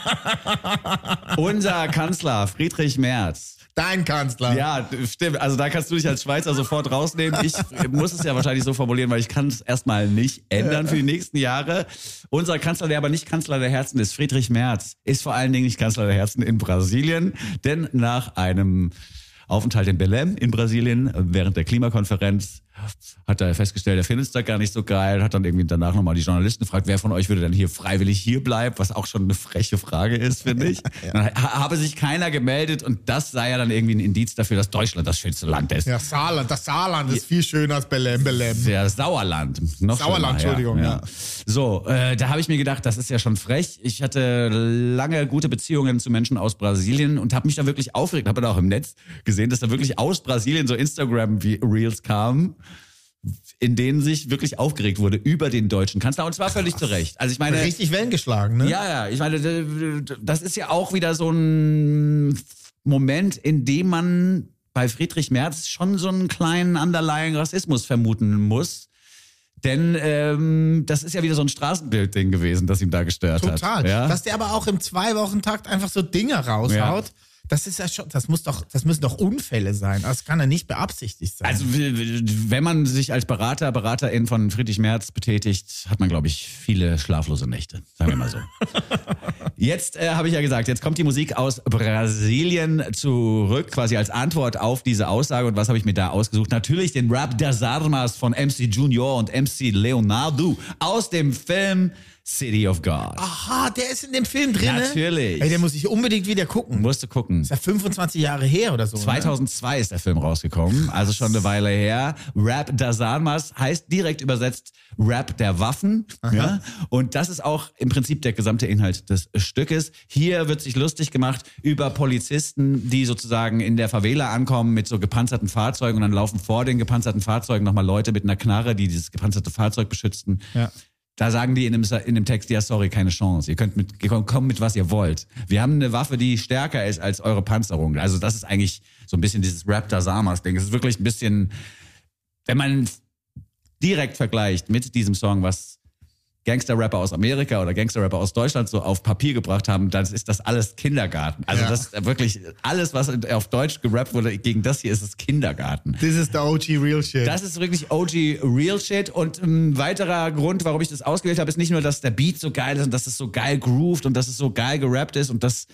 Speaker 4: Unser Kanzler Friedrich Merz.
Speaker 5: Dein Kanzler.
Speaker 4: Ja, stimmt. Also da kannst du dich als Schweizer sofort rausnehmen. Ich muss es ja wahrscheinlich so formulieren, weil ich kann es erstmal nicht ändern für die nächsten Jahre. Unser Kanzler, der aber nicht Kanzler der Herzen ist, Friedrich Merz, ist vor allen Dingen nicht Kanzler der Herzen in Brasilien. Denn nach einem Aufenthalt in Belém in Brasilien während der Klimakonferenz hat er festgestellt, er findet es da gar nicht so geil, hat dann irgendwie danach nochmal die Journalisten gefragt, wer von euch würde denn hier freiwillig hier bleiben, was auch schon eine freche Frage ist, finde ich. Ja. Dann habe sich keiner gemeldet und das sei ja dann irgendwie ein Indiz dafür, dass Deutschland das schönste Land ist.
Speaker 5: Ja, Saarland, das Saarland ist viel schöner als Belém, Belém.
Speaker 4: Ja, das Sauerland. Noch
Speaker 5: Sauerland,
Speaker 4: schöner,
Speaker 5: Entschuldigung,
Speaker 4: ja.
Speaker 5: ja.
Speaker 4: ja. So, äh, da habe ich mir gedacht, das ist ja schon frech. Ich hatte lange gute Beziehungen zu Menschen aus Brasilien und habe mich da wirklich aufgeregt. Habe da auch im Netz gesehen, dass da wirklich aus Brasilien so Instagram-Reels kamen, in denen sich wirklich aufgeregt wurde über den deutschen Kanzler und zwar völlig zu Recht. Also ich meine,
Speaker 5: richtig Wellen geschlagen, ne?
Speaker 4: Ja, ja, ich meine, das ist ja auch wieder so ein Moment, in dem man bei Friedrich Merz schon so einen kleinen underlying Rassismus vermuten muss. Denn ähm, das ist ja wieder so ein Straßenbild-Ding gewesen, das ihm da gestört
Speaker 5: Total.
Speaker 4: hat.
Speaker 5: Total.
Speaker 4: Ja?
Speaker 5: Dass der aber auch im Zwei-Wochen-Takt einfach so Dinge raushaut. Ja. Das ist ja schon, das muss doch, das müssen doch Unfälle sein. Das kann ja nicht beabsichtigt sein.
Speaker 4: Also wenn man sich als Berater, Beraterin von Friedrich Merz betätigt, hat man, glaube ich, viele schlaflose Nächte. Sagen wir mal so. Jetzt äh, habe ich ja gesagt, jetzt kommt die Musik aus Brasilien zurück, quasi als Antwort auf diese Aussage. Und was habe ich mir da ausgesucht? Natürlich den Rap das Armas von M C Junior und M C Leonardo aus dem Film City of God.
Speaker 5: Aha, der ist in dem Film drin.
Speaker 4: Natürlich.
Speaker 5: Ey, der muss ich unbedingt wieder gucken.
Speaker 4: Musst du gucken.
Speaker 5: Ist ja fünfundzwanzig Jahre her oder so.
Speaker 4: zweitausendzwei
Speaker 5: ne?
Speaker 4: ist der Film rausgekommen, also schon eine Weile her. Rap das Armas heißt direkt übersetzt Rap der Waffen. Ja? Und das ist auch im Prinzip der gesamte Inhalt des Stückes. Hier wird sich lustig gemacht über Polizisten, die sozusagen in der Favela ankommen mit so gepanzerten Fahrzeugen und dann laufen vor den gepanzerten Fahrzeugen nochmal Leute mit einer Knarre, die dieses gepanzerte Fahrzeug beschützen. Ja. Da sagen die in dem, in dem Text, ja sorry, keine Chance. Ihr könnt mit, kommt mit, was ihr wollt. Wir haben eine Waffe, die stärker ist als eure Panzerung. Also das ist eigentlich so ein bisschen dieses Rap das Armas-Ding. Es ist wirklich ein bisschen, wenn man direkt vergleicht mit diesem Song, was Gangster-Rapper aus Amerika oder Gangster-Rapper aus Deutschland so auf Papier gebracht haben, dann ist das alles Kindergarten. Also ja. das ist wirklich alles, was auf Deutsch gerappt wurde, gegen das hier ist es Kindergarten.
Speaker 5: This is the O G Real Shit.
Speaker 4: Das ist wirklich O G Real Shit und ein weiterer Grund, warum ich das ausgewählt habe, ist nicht nur, dass der Beat so geil ist und dass es so geil grooved und dass es so geil gerappt ist und dass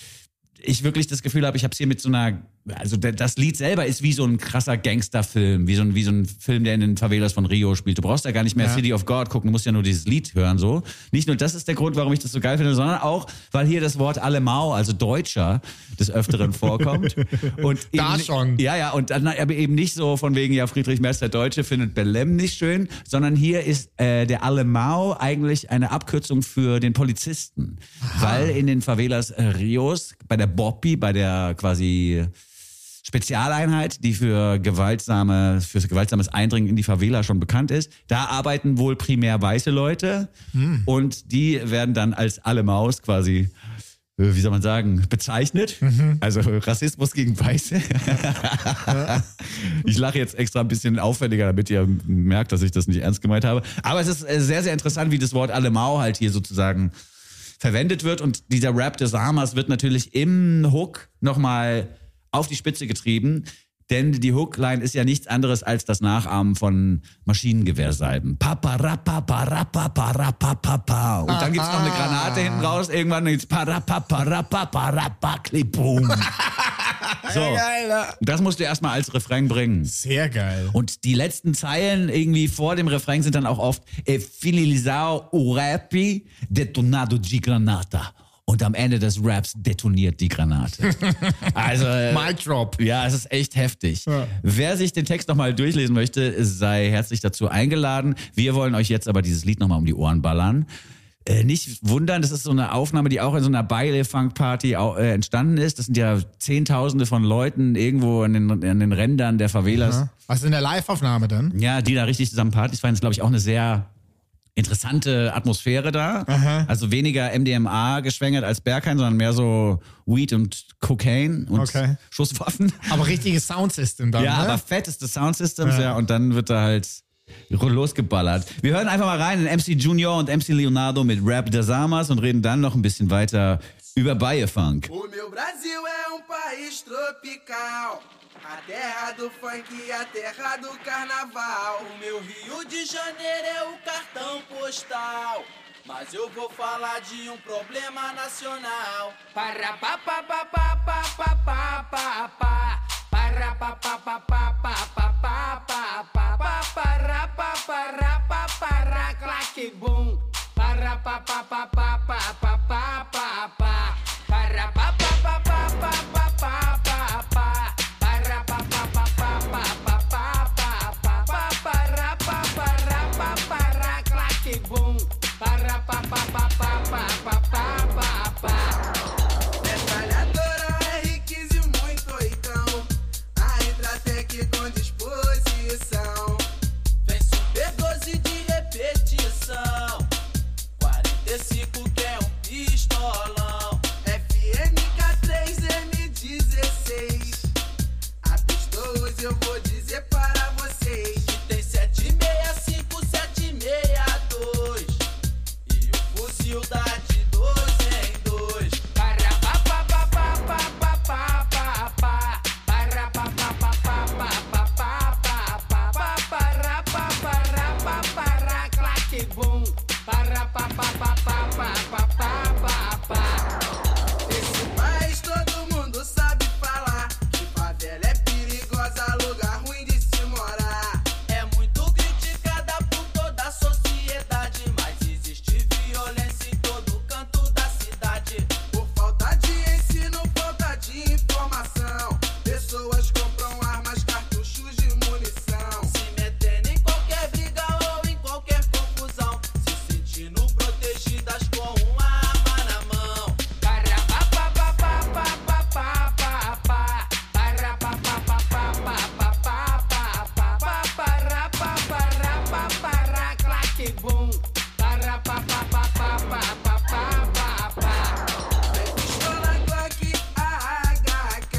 Speaker 4: ich wirklich das Gefühl habe, ich habe es hier mit so einer, also das Lied selber ist wie so ein krasser Gangsterfilm, wie so ein, wie so ein Film, der in den Favelas von Rio spielt. Du brauchst ja gar nicht mehr ja. City of God gucken, du musst ja nur dieses Lied hören, so. Nicht nur das ist der Grund, warum ich das so geil finde, sondern auch, weil hier das Wort Alemão, also Deutscher, des Öfteren vorkommt. Und
Speaker 5: da
Speaker 4: eben,
Speaker 5: schon.
Speaker 4: Ja, ja, und dann aber eben nicht so von wegen, ja, Friedrich Merz, der Deutsche, findet Belém nicht schön, sondern hier ist äh, der Alemão eigentlich eine Abkürzung für den Polizisten. Aha. Weil in den Favelas äh, Rios, bei der Boppi, bei der quasi Spezialeinheit, die für gewaltsame, für gewaltsames Eindringen in die Favela schon bekannt ist. Da arbeiten wohl primär weiße Leute hm. und die werden dann als Alemãos quasi wie soll man sagen, bezeichnet. Mhm. Also Rassismus gegen Weiße. Ja. Ich lache jetzt extra ein bisschen aufwendiger, damit ihr merkt, dass ich das nicht ernst gemeint habe. Aber es ist sehr, sehr interessant, wie das Wort Alemão halt hier sozusagen verwendet wird. Und dieser Rap des Amas wird natürlich im Hook nochmal auf die Spitze getrieben. Denn die Hookline ist ja nichts anderes als das Nachahmen von Maschinengewehrsalben. Paparappaparappaparappa. Und dann gibt's noch eine Granate hinten raus. Irgendwann geht's parappaparappaparappaklipum. So, das musst du erstmal als Refrain bringen.
Speaker 5: Sehr geil.
Speaker 4: Und die letzten Zeilen irgendwie vor dem Refrain sind dann auch oft E finalizar o rap detonado de granata. Und am Ende des Raps detoniert die Granate. Also,
Speaker 5: Mic Drop.
Speaker 4: Ja, es ist echt heftig.
Speaker 5: Ja.
Speaker 4: Wer sich den Text nochmal durchlesen möchte, sei herzlich dazu eingeladen. Wir wollen euch jetzt aber dieses Lied nochmal um die Ohren ballern. Äh, nicht wundern, das ist so eine Aufnahme, die auch in so einer Baile-Funk-Party äh, entstanden ist. Das sind ja Zehntausende von Leuten irgendwo an den, an den Rändern der Favelas.
Speaker 5: Aha. Was in der Live-Aufnahme dann?
Speaker 4: Ja, die da richtig zusammen Partys feiern. Das ist, glaube ich, auch eine sehr interessante Atmosphäre da. Aha. Also weniger M D M A geschwängert als Berghain, sondern mehr so Weed und Cocaine und
Speaker 5: okay.
Speaker 4: Schusswaffen.
Speaker 5: Aber richtiges Soundsystem dann,
Speaker 4: Ja,
Speaker 5: ne?
Speaker 4: aber fett ist das Soundsystem, ja.
Speaker 5: Ja.
Speaker 4: ja. Und dann wird da halt losgeballert. Wir hören einfach mal rein in M C Junior und M C Leonardo mit Rap das Amas und reden dann noch ein bisschen weiter über Baile-Funk.
Speaker 8: O meu Brasil é um país tropical. A terra do funk e a terra do carnaval. O meu Rio de Janeiro é o cartão postal. Mas eu vou falar de um problema nacional. Para pa pa pa pa pa pa pa pa pa. Para pa pa pa pa pa pa pa pa pa pa. Para pa para pa para claque bum. Para pa pa pa pa pa pa pa pa pa. Para pa pa pa pa pa pa pa pa pa.
Speaker 9: Metralhadora R quinze muito oitão. A Intratec com disposição.
Speaker 8: Vem Super doze de repetição. quarenta e cinco que é um pistolão.
Speaker 9: F N K três M dezesseis. A pistolas eu vou dizer para vocês.
Speaker 8: Que tem sete seis cinco, sete seis dois. E o fuzil dá de dois em dois.
Speaker 9: Para pa pa pa pa pa pa pa pa pa. Para pa pa pa pa pa pa pa pa pa. Para pa para pa para claque bum. Para pa pa pa pa pa pa pa pa pa. Esse país todo mundo sabe falar que favela é perigosa, lugar ruim de se morar.
Speaker 8: É muito criticada por toda a sociedade, mas existe violência em todo canto da cidade.
Speaker 9: Por falta de ensino, falta de informação. Pessoas compram armas, cartuchos de munição.
Speaker 8: Se metendo em qualquer briga ou em qualquer confusão, se sentindo protegidas com uma arma na mão.
Speaker 9: Para pa pa pa pa pa pa pa pa pa. Para pa pa pa pa pa pa pa pa pa. Para pa para pa para claque bum. Para pa pa pa pa pa pa pa pa pa. Vem pistola Glock A H K.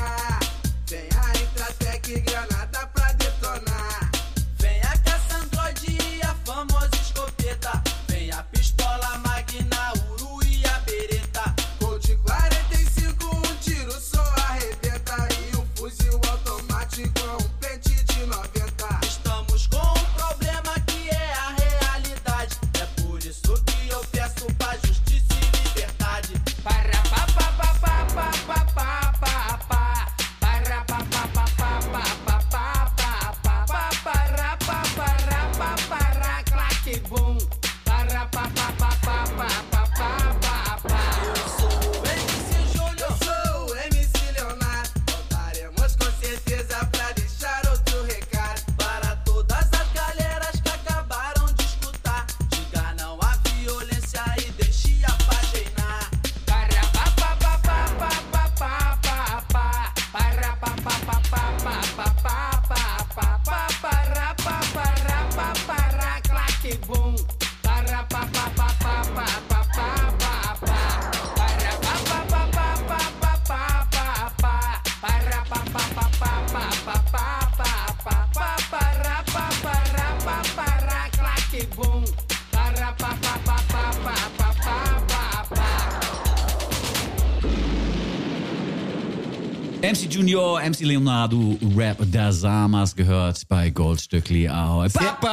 Speaker 9: Vem a Intratec granada pra detonar.
Speaker 8: Vem a caça Android e a famosa escopeta. Vem a pistola Magna, Uru e a Beretta.
Speaker 9: Colt quarenta e cinco, um tiro só arrebenta. E um fuzil automático, um pente de noventa.
Speaker 8: Estamos com um problema que é a realidade. É por isso que eu peço paz, justiça e liberdade.
Speaker 9: Para pa pa pa pa pa pa pa pa pa. Para pa pa pa pa pa pa pa pa pa. Para pa para pa para claque bum. Para pa pa pa pa pa pa pa pa.
Speaker 8: Eu sou o M C Júnior.
Speaker 9: Eu sou o M C Leonardo. Voltaremos com certeza pra deixar outro recado.
Speaker 8: Para todas as galeras que acabaram de escutar, diga não à violência e deixe a paz reinar.
Speaker 9: Para pa pa pa pa pa pa pa pa pa. Para pa pa pa pa pa pa pa pa pa. Para pa para pa para claque bum. Para pa pa pa pa pa pa pa pa. Para pa pa pa claque, boom. Para, pa, pa, pa, pa, pa, pa, pa, pa, pa.
Speaker 4: M C Junior, M C Leonardo, Rap das Samas gehört bei Goldstückli Ahoi.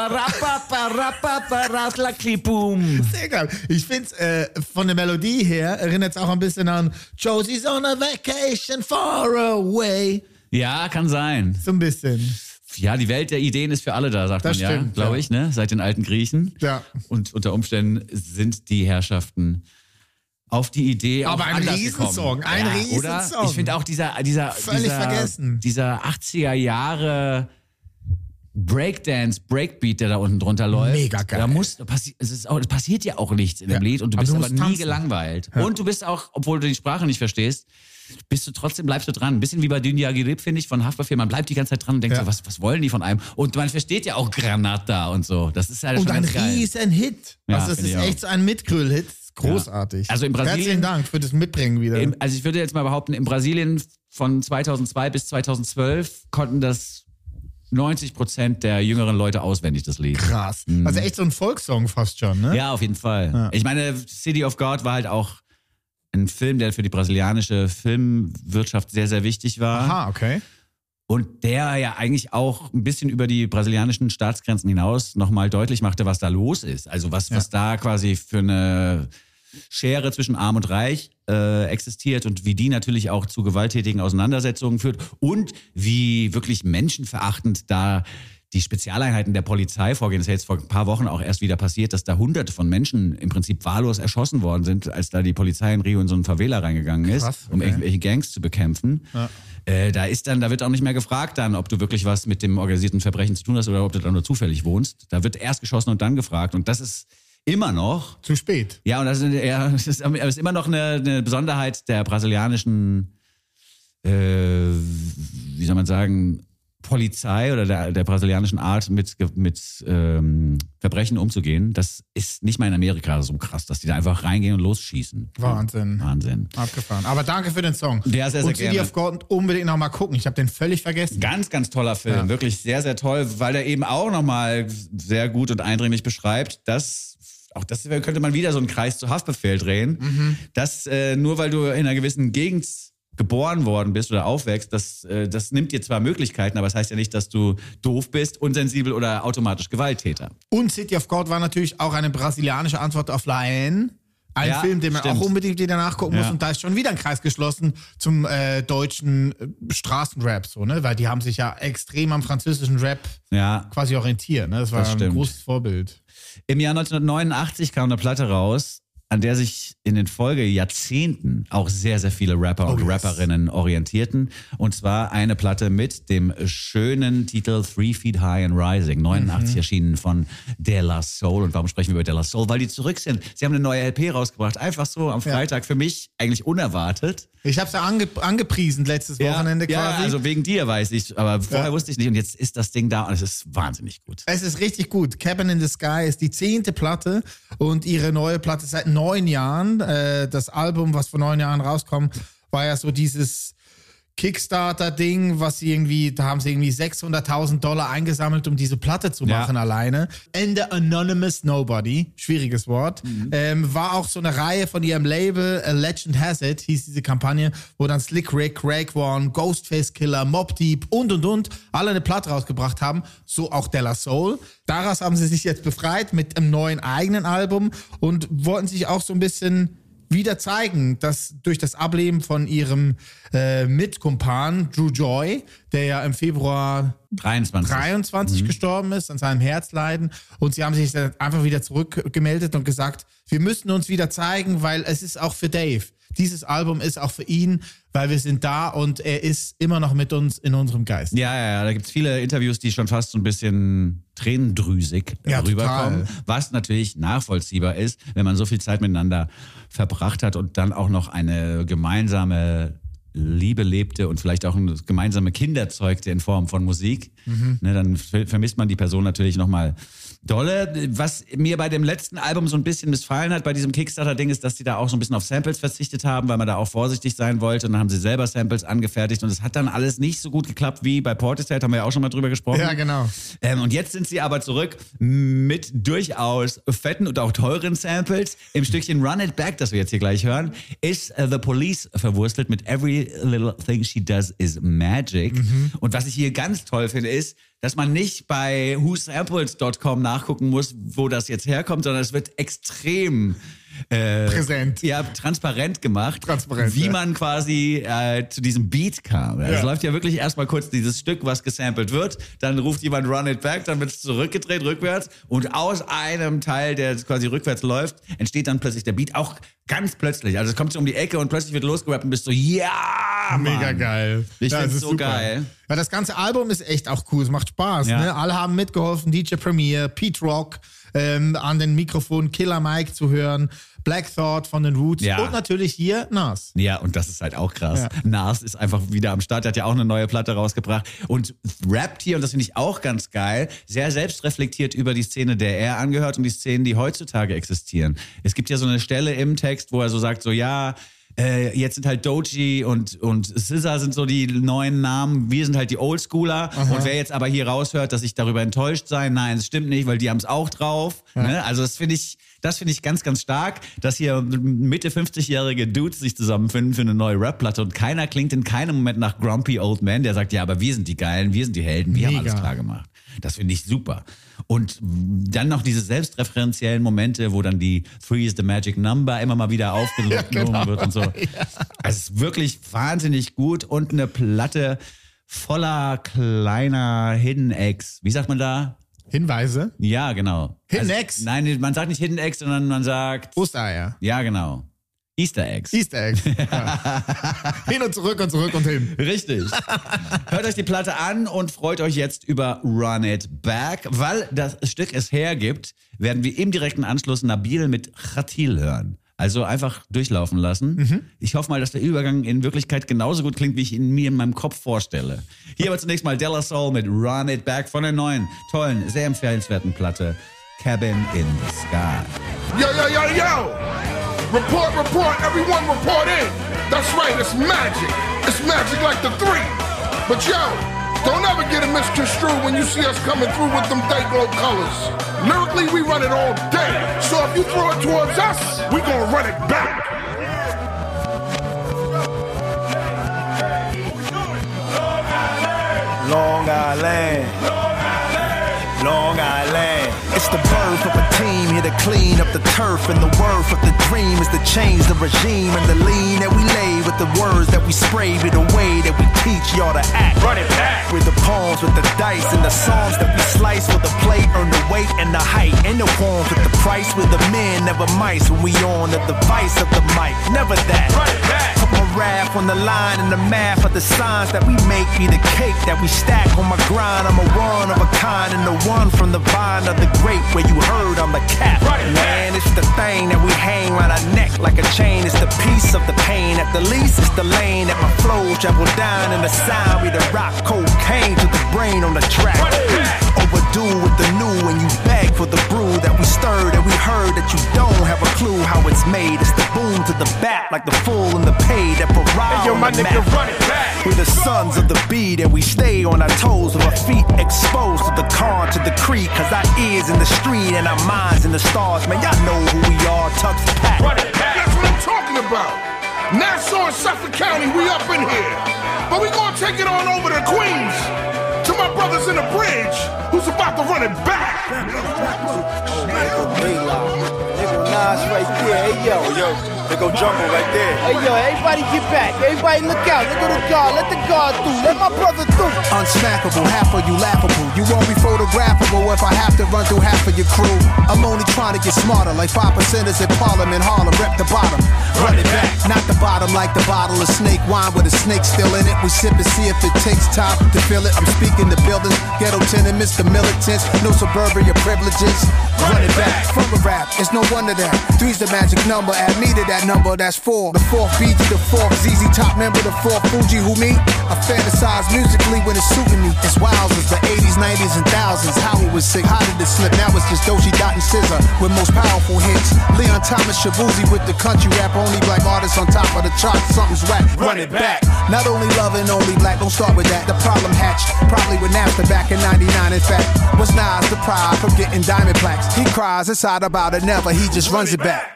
Speaker 5: Sehr geil. Ich finde äh, von der Melodie her erinnert es auch ein bisschen an Josie's on a vacation far away.
Speaker 4: Ja, kann sein.
Speaker 5: So ein bisschen.
Speaker 4: Ja, die Welt der Ideen ist für alle da, sagt
Speaker 5: Das
Speaker 4: man ja,
Speaker 5: stimmt,
Speaker 4: glaube
Speaker 5: ja.
Speaker 4: ich, ne? Seit den alten Griechen.
Speaker 5: Ja.
Speaker 4: Und unter Umständen sind die Herrschaften auf die Idee
Speaker 5: Aber
Speaker 4: auch
Speaker 5: ein
Speaker 4: anders
Speaker 5: Riesensong,
Speaker 4: gekommen.
Speaker 5: ein
Speaker 4: ja,
Speaker 5: Riesensong.
Speaker 4: Oder? Ich finde auch dieser, dieser,
Speaker 5: Völlig
Speaker 4: dieser,
Speaker 5: vergessen.
Speaker 4: dieser achtziger Jahre Breakdance, Breakbeat, der da unten drunter läuft.
Speaker 5: Mega geil.
Speaker 4: Da muss, passi- es, ist auch, es passiert ja auch nichts in dem
Speaker 5: Ja.
Speaker 4: Lied und du
Speaker 5: Aber
Speaker 4: bist
Speaker 5: du
Speaker 4: aber
Speaker 5: musst
Speaker 4: nie
Speaker 5: tanzen.
Speaker 4: gelangweilt.
Speaker 5: Ja.
Speaker 4: Und du bist auch, obwohl du die Sprache nicht verstehst, bist du trotzdem, bleibst du dran. Ein bisschen wie bei Dünya Girip, finde ich, von Haftbefehl. Man bleibt die ganze Zeit dran und denkt
Speaker 5: Ja.
Speaker 4: so, was, was wollen die von einem? Und man versteht ja auch Granata und so. Das ist halt
Speaker 5: Und
Speaker 4: schon
Speaker 5: ein
Speaker 4: ganz geil.
Speaker 5: riesen Hit.
Speaker 4: Ja,
Speaker 5: also es
Speaker 4: finde
Speaker 5: ist
Speaker 4: ich auch.
Speaker 5: echt so ein Mitgröl-Hit. Großartig.
Speaker 4: Also in Brasilien-
Speaker 5: Herzlichen Dank für das Mitbringen wieder.
Speaker 4: Im, also ich würde jetzt mal behaupten, in Brasilien von zweitausendzwei bis zweitausendzwölf konnten das neunzig Prozent der jüngeren Leute auswendig, das Lied.
Speaker 5: Krass. Also echt so ein Volkssong fast schon, ne?
Speaker 4: Ja, auf jeden Fall.
Speaker 5: Ja.
Speaker 4: Ich meine, City of God war halt auch ein Film, der für die brasilianische Filmwirtschaft sehr, sehr wichtig war.
Speaker 5: Aha, okay.
Speaker 4: Und der ja eigentlich auch ein bisschen über die brasilianischen Staatsgrenzen hinaus nochmal deutlich machte, was da los ist. Also was,
Speaker 5: Ja.
Speaker 4: was da quasi für eine Schere zwischen Arm und Reich äh, existiert und wie die natürlich auch zu gewalttätigen Auseinandersetzungen führt und wie wirklich menschenverachtend da die Spezialeinheiten der Polizei vorgehen. Das ist ja jetzt vor ein paar Wochen auch erst wieder passiert, dass da hunderte von Menschen im Prinzip wahllos erschossen worden sind, als da die Polizei in Rio in so einen Favela reingegangen ist,
Speaker 5: Krass, okay.
Speaker 4: um irgendwelche Gangs zu bekämpfen.
Speaker 5: Ja.
Speaker 4: Äh, da ist dann, da wird auch nicht mehr gefragt dann, ob du wirklich was mit dem organisierten Verbrechen zu tun hast oder ob du da nur zufällig wohnst. Da wird erst geschossen und dann gefragt. Und das ist immer noch,
Speaker 5: Zu spät.
Speaker 4: ja, und das ist, ja, das ist, das ist immer noch eine, eine Besonderheit der brasilianischen, äh, wie soll man sagen, Polizei oder der, der brasilianischen Art, mit, mit ähm, Verbrechen umzugehen. Das ist nicht mal in Amerika so krass, dass die da einfach reingehen und losschießen.
Speaker 5: Wahnsinn.
Speaker 4: Wahnsinn.
Speaker 5: Abgefahren. Aber danke für den Song.
Speaker 4: Ja, sehr, sehr
Speaker 5: Und City
Speaker 4: gerne.
Speaker 5: of God unbedingt noch mal gucken. Ich habe den völlig vergessen.
Speaker 4: Ganz, ganz toller Film.
Speaker 5: Ja.
Speaker 4: Wirklich sehr, sehr toll, weil er eben auch nochmal sehr gut und eindringlich beschreibt, dass, auch das könnte man wieder so einen Kreis zu Haftbefehl drehen,
Speaker 5: Mhm.
Speaker 4: dass äh, nur weil du in einer gewissen Gegend geboren worden bist oder aufwächst, das, äh, das nimmt dir zwar Möglichkeiten, aber es das heißt ja nicht, dass du doof bist, unsensibel oder automatisch Gewalttäter.
Speaker 5: Und City of God war natürlich auch eine brasilianische Antwort auf La Haine. Ein
Speaker 4: Ja,
Speaker 5: Film, den man
Speaker 4: stimmt.
Speaker 5: auch unbedingt wieder nachgucken muss.
Speaker 4: Ja.
Speaker 5: Und da ist schon wieder ein Kreis geschlossen zum äh, deutschen äh, Straßenrap, so, ne? Weil die haben sich ja extrem am französischen Rap
Speaker 4: Ja.
Speaker 5: quasi orientiert. Ne? Das war
Speaker 4: Das
Speaker 5: ein
Speaker 4: stimmt.
Speaker 5: großes Vorbild.
Speaker 4: Im Jahr neunzehnhundertneunundachtzig kam eine Platte raus, an der sich in den Folgejahrzehnten auch sehr, sehr viele Rapper und
Speaker 5: Oh, yes.
Speaker 4: Rapperinnen orientierten. Und zwar eine Platte mit dem schönen Titel Three Feet High and Rising, neunundachtzig
Speaker 5: Mhm.
Speaker 4: erschienen von De La Soul. Und warum sprechen wir über De La Soul? Weil die zurück sind. Sie haben eine neue L P rausgebracht, einfach so am Freitag. Für mich eigentlich unerwartet.
Speaker 5: Ich habe es ja ange angepriesen letztes Wochenende
Speaker 4: ja,
Speaker 5: quasi.
Speaker 4: also wegen dir weiß ich, aber vorher
Speaker 5: Ja.
Speaker 4: wusste ich nicht. Und jetzt ist das Ding da und es ist wahnsinnig gut.
Speaker 5: Es ist richtig gut. Cabin in the Sky ist die zehnte Platte und ihre neue Platte seit neun Jahren. Äh, das Album, was vor neun Jahren rauskommt, war ja so dieses Kickstarter-Ding, was sie irgendwie, da haben sie irgendwie sechshunderttausend Dollar eingesammelt, um diese Platte zu
Speaker 4: Ja.
Speaker 5: machen alleine. And the Anonymous Nobody, schwieriges Wort,
Speaker 4: Mhm.
Speaker 5: ähm, war auch so eine Reihe von ihrem Label, A Legend Has It, hieß diese Kampagne, wo dann Slick Rick, Raekwon, Ghostface Killer, Mobb Deep und und und alle eine Platte rausgebracht haben, so auch De La Soul. Daraus haben sie sich jetzt befreit mit einem neuen eigenen Album und wollten sich auch so ein bisschen wieder zeigen, dass durch das Ableben von ihrem äh, Mitkumpan Drew Joy, der ja im Februar
Speaker 4: dreiundzwanzig.
Speaker 5: dreiundzwanzig gestorben ist an seinem Herzleiden, und sie haben sich dann einfach wieder zurückgemeldet und gesagt, wir müssen uns wieder zeigen, weil es ist auch für Dave. Dieses Album ist auch für ihn, weil wir sind da und er ist immer noch mit uns in unserem Geist.
Speaker 4: Ja, ja, ja, da gibt es viele Interviews, die schon fast so ein bisschen tränendrüsig
Speaker 5: Ja,
Speaker 4: rüberkommen.
Speaker 5: total.
Speaker 4: Was natürlich nachvollziehbar ist, wenn man so viel Zeit miteinander verbracht hat und dann auch noch eine gemeinsame Liebe lebte und vielleicht auch eine gemeinsame Kinder zeugte in Form von Musik.
Speaker 5: Mhm.
Speaker 4: Ne, dann ver- vermisst man die Person natürlich nochmal Dolle. Was mir bei dem letzten Album so ein bisschen missfallen hat bei diesem Kickstarter-Ding ist, dass sie da auch so ein bisschen auf Samples verzichtet haben, weil man da auch vorsichtig sein wollte und dann haben sie selber Samples angefertigt und es hat dann alles nicht so gut geklappt wie bei Portishead, haben wir ja auch schon mal drüber gesprochen.
Speaker 5: Ja, genau.
Speaker 4: Ähm, und jetzt sind sie aber zurück mit durchaus fetten und auch teuren Samples. Im Stückchen Run It Back, das wir jetzt hier gleich hören, ist uh, The Police verwurstelt mit Every Little Thing She Does Is Magic. Mhm. Und was ich hier ganz toll finde, ist, dass man nicht bei who samples dot com nachgucken muss, wo das jetzt herkommt, sondern es wird extrem äh,
Speaker 5: präsent.
Speaker 4: Ja, transparent gemacht,
Speaker 5: transparent,
Speaker 4: wie
Speaker 5: ja.
Speaker 4: man quasi äh, zu diesem Beat kam. Ja. Es läuft ja wirklich erstmal kurz dieses Stück, was gesampelt wird, dann ruft jemand Run It Back, dann wird es zurückgedreht, rückwärts und aus einem Teil, der quasi rückwärts läuft, entsteht dann plötzlich der Beat, auch ganz plötzlich. Also es kommt so um die Ecke und plötzlich wird losgerappt und bist so, ja, Mann.
Speaker 5: Mega geil.
Speaker 4: Ich
Speaker 5: ja,
Speaker 4: finde es so
Speaker 5: super.
Speaker 4: geil.
Speaker 5: Ja, das ganze Album ist echt auch cool, es macht Spaß.
Speaker 4: Ja.
Speaker 5: Ne? Alle haben mitgeholfen, D J Premier, Pete Rock, ähm, an den Mikrofonen Killer Mike zu hören, Black Thought von den Roots
Speaker 4: Ja.
Speaker 5: und natürlich hier Nas.
Speaker 4: Ja, und das ist halt auch krass.
Speaker 5: Ja.
Speaker 4: Nas ist einfach wieder am Start, der hat ja auch eine neue Platte rausgebracht und rappt hier, und das finde ich auch ganz geil, sehr selbstreflektiert über die Szene, der er angehört und die Szenen, die heutzutage existieren. Es gibt ja so eine Stelle im Text, wo er so sagt, so ja, Äh, jetzt sind halt Doechii und, und S Z A sind so die neuen Namen. Wir sind halt die Oldschooler.
Speaker 5: Aha.
Speaker 4: Und wer jetzt aber hier raushört, dass ich darüber enttäuscht sei, nein, es stimmt nicht, weil die haben es auch drauf.
Speaker 5: Ja.
Speaker 4: Ne? Also das finde ich, das finde ich ganz, ganz stark, dass hier Mitte fünfzigjährige Dudes sich zusammenfinden für eine neue Rap-Platte und keiner klingt in keinem Moment nach Grumpy Old Man, der sagt, ja, aber wir sind die Geilen, wir sind die Helden, wir
Speaker 5: Mega.
Speaker 4: haben alles klar gemacht. Das finde ich super. Und dann noch diese selbstreferenziellen Momente, wo dann die Three is the Magic Number immer mal wieder aufgenommen
Speaker 5: Ja, genau.
Speaker 4: wird und so. Also es ist wirklich wahnsinnig gut und eine Platte voller kleiner Hidden Eggs. Wie sagt man da?
Speaker 5: Hinweise?
Speaker 4: Ja, genau.
Speaker 5: Hidden
Speaker 4: also,
Speaker 5: Eggs?
Speaker 4: Nein, man sagt nicht Hidden Eggs, sondern man sagt...
Speaker 5: Ostereier.
Speaker 4: Ja, genau. Easter Eggs.
Speaker 5: Easter Eggs. Ja. Hin und zurück und zurück und hin.
Speaker 4: Richtig. Hört euch die Platte an und freut euch jetzt über Run It Back. Weil das Stück es hergibt, werden wir im direkten Anschluss Nabil mit Khatil hören. Also einfach durchlaufen lassen. Mhm. Ich hoffe mal, dass der Übergang in Wirklichkeit genauso gut klingt, wie ich ihn mir in meinem Kopf vorstelle. Hier aber zunächst mal Della Soul mit Run It Back von der neuen, tollen, sehr empfehlenswerten Platte Cabin in the Sky.
Speaker 10: Yo, yo, yo, yo! Report, report, everyone report in! That's right, it's magic! It's magic like the three! But yo, don't ever get it misconstrued when you see us coming through with them Dayglow colors. Lyrically, we run it all day. So if you throw it towards us, we gonna run it back.
Speaker 11: Long Island. Long Island. It's the birth of a team here to clean up the turf, and the worth of the dream is to change the regime and the lean that we lay with the words that we spray with the way that we teach y'all to act. Run it back with the poems, with the dice, and the songs that we slice with the plate, earn the weight and the height, and the forms with the price with the men, never mice when we on the device of the mic. Never that. Run it back. Put my rap on the line and the math of the signs that we make be the cake that we stack on my grind. I'm a one of a kind and the one from the vine of the grape where you heard I'm the cat. Man, it's the thing that we hang around our neck like a chain. It's the piece of the pain. At the least, it's the lane that my flows travel down, and the sound we the rock cocaine to the brain on the track. Overdue with the new, and you beg for the brew that we stirred and we heard that you don't have a clue how it's made. It's the boom to the bat like the full and the paid that pariah.
Speaker 10: Hey, yo,
Speaker 11: on
Speaker 10: my
Speaker 11: the
Speaker 10: nigga,
Speaker 11: map.
Speaker 10: run it back.
Speaker 11: We're the sons of the beat, and we stay on our toes with our feet exposed to the car, to the creek, cause our ears in the street and our minds in the stars. Man, y'all know who we are, Tux Pack.
Speaker 10: Run it back. That's what I'm talking about. Nassau and Suffolk County, we up in here. But we gonna take it on over to Queens, to my brothers in the bridge, who's about to run it back.
Speaker 11: Nas right there, hey yo, yo, they go Jumbo right there.
Speaker 12: Hey yo, everybody get back, everybody look out, look at the guard, let the guard through, let my brother through.
Speaker 13: Unsmackable, half of you laughable. You won't be photographable if I have to run through half of your crew. I'm only trying to get smarter, like five percenters in Parliament, Harlem, rep the bottom. Run it back, not the bottom like the bottle of snake wine with a snake still in it. We sip and see if it takes time to fill it. I'm speaking to buildings, ghetto tenements, the militants, no suburbia privileges. Run it back from a rap, it's no wonder that Three's the magic number, add me to that number, that's four. The fourth B G, the fourth Z Z top member, the fourth Fuji, who me? I fantasize musically when it's suiting me. It's wowzers, the eighties, nineties, and thousands. How it was sick, how did it slip? Now it's just Doji, Dot, and Scissor with most powerful hits. Leon Thomas, Shabuzi with the country rap, only black artists on top of the chart. Something's whack, run it back. Not only loving, only black, don't start with that. The problem hatched, probably with Napster back in ninety-nine. In fact, was Nas deprived from getting diamond plaques? He cries inside about it, never, he just runs it back.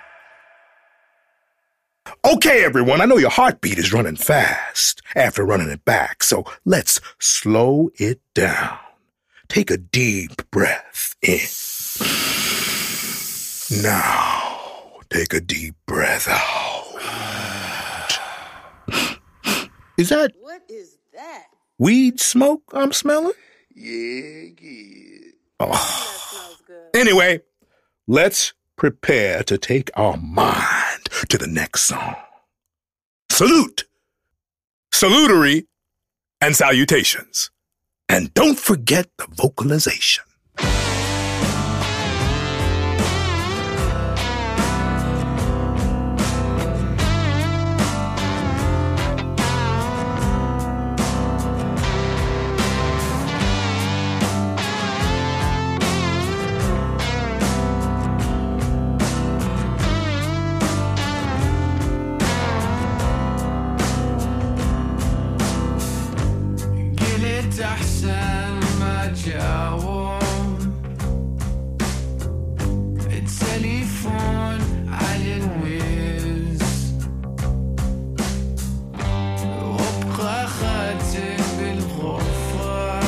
Speaker 14: Okay, everyone, I know your heartbeat is running fast after running it back, so let's slow it down. Take a deep breath in. Now, take a deep breath out. Is that...
Speaker 15: What is that?
Speaker 14: Weed smoke I'm smelling?
Speaker 15: Yeah, yeah.
Speaker 14: Oh.
Speaker 15: That smells good.
Speaker 14: Anyway, let's prepare to take our mind to the next song. Salute, salutary, and salutations. And don't forget the vocalization.
Speaker 2: أحسن ما جاوب التليفون على الويز وابقى خاتم بالغرفة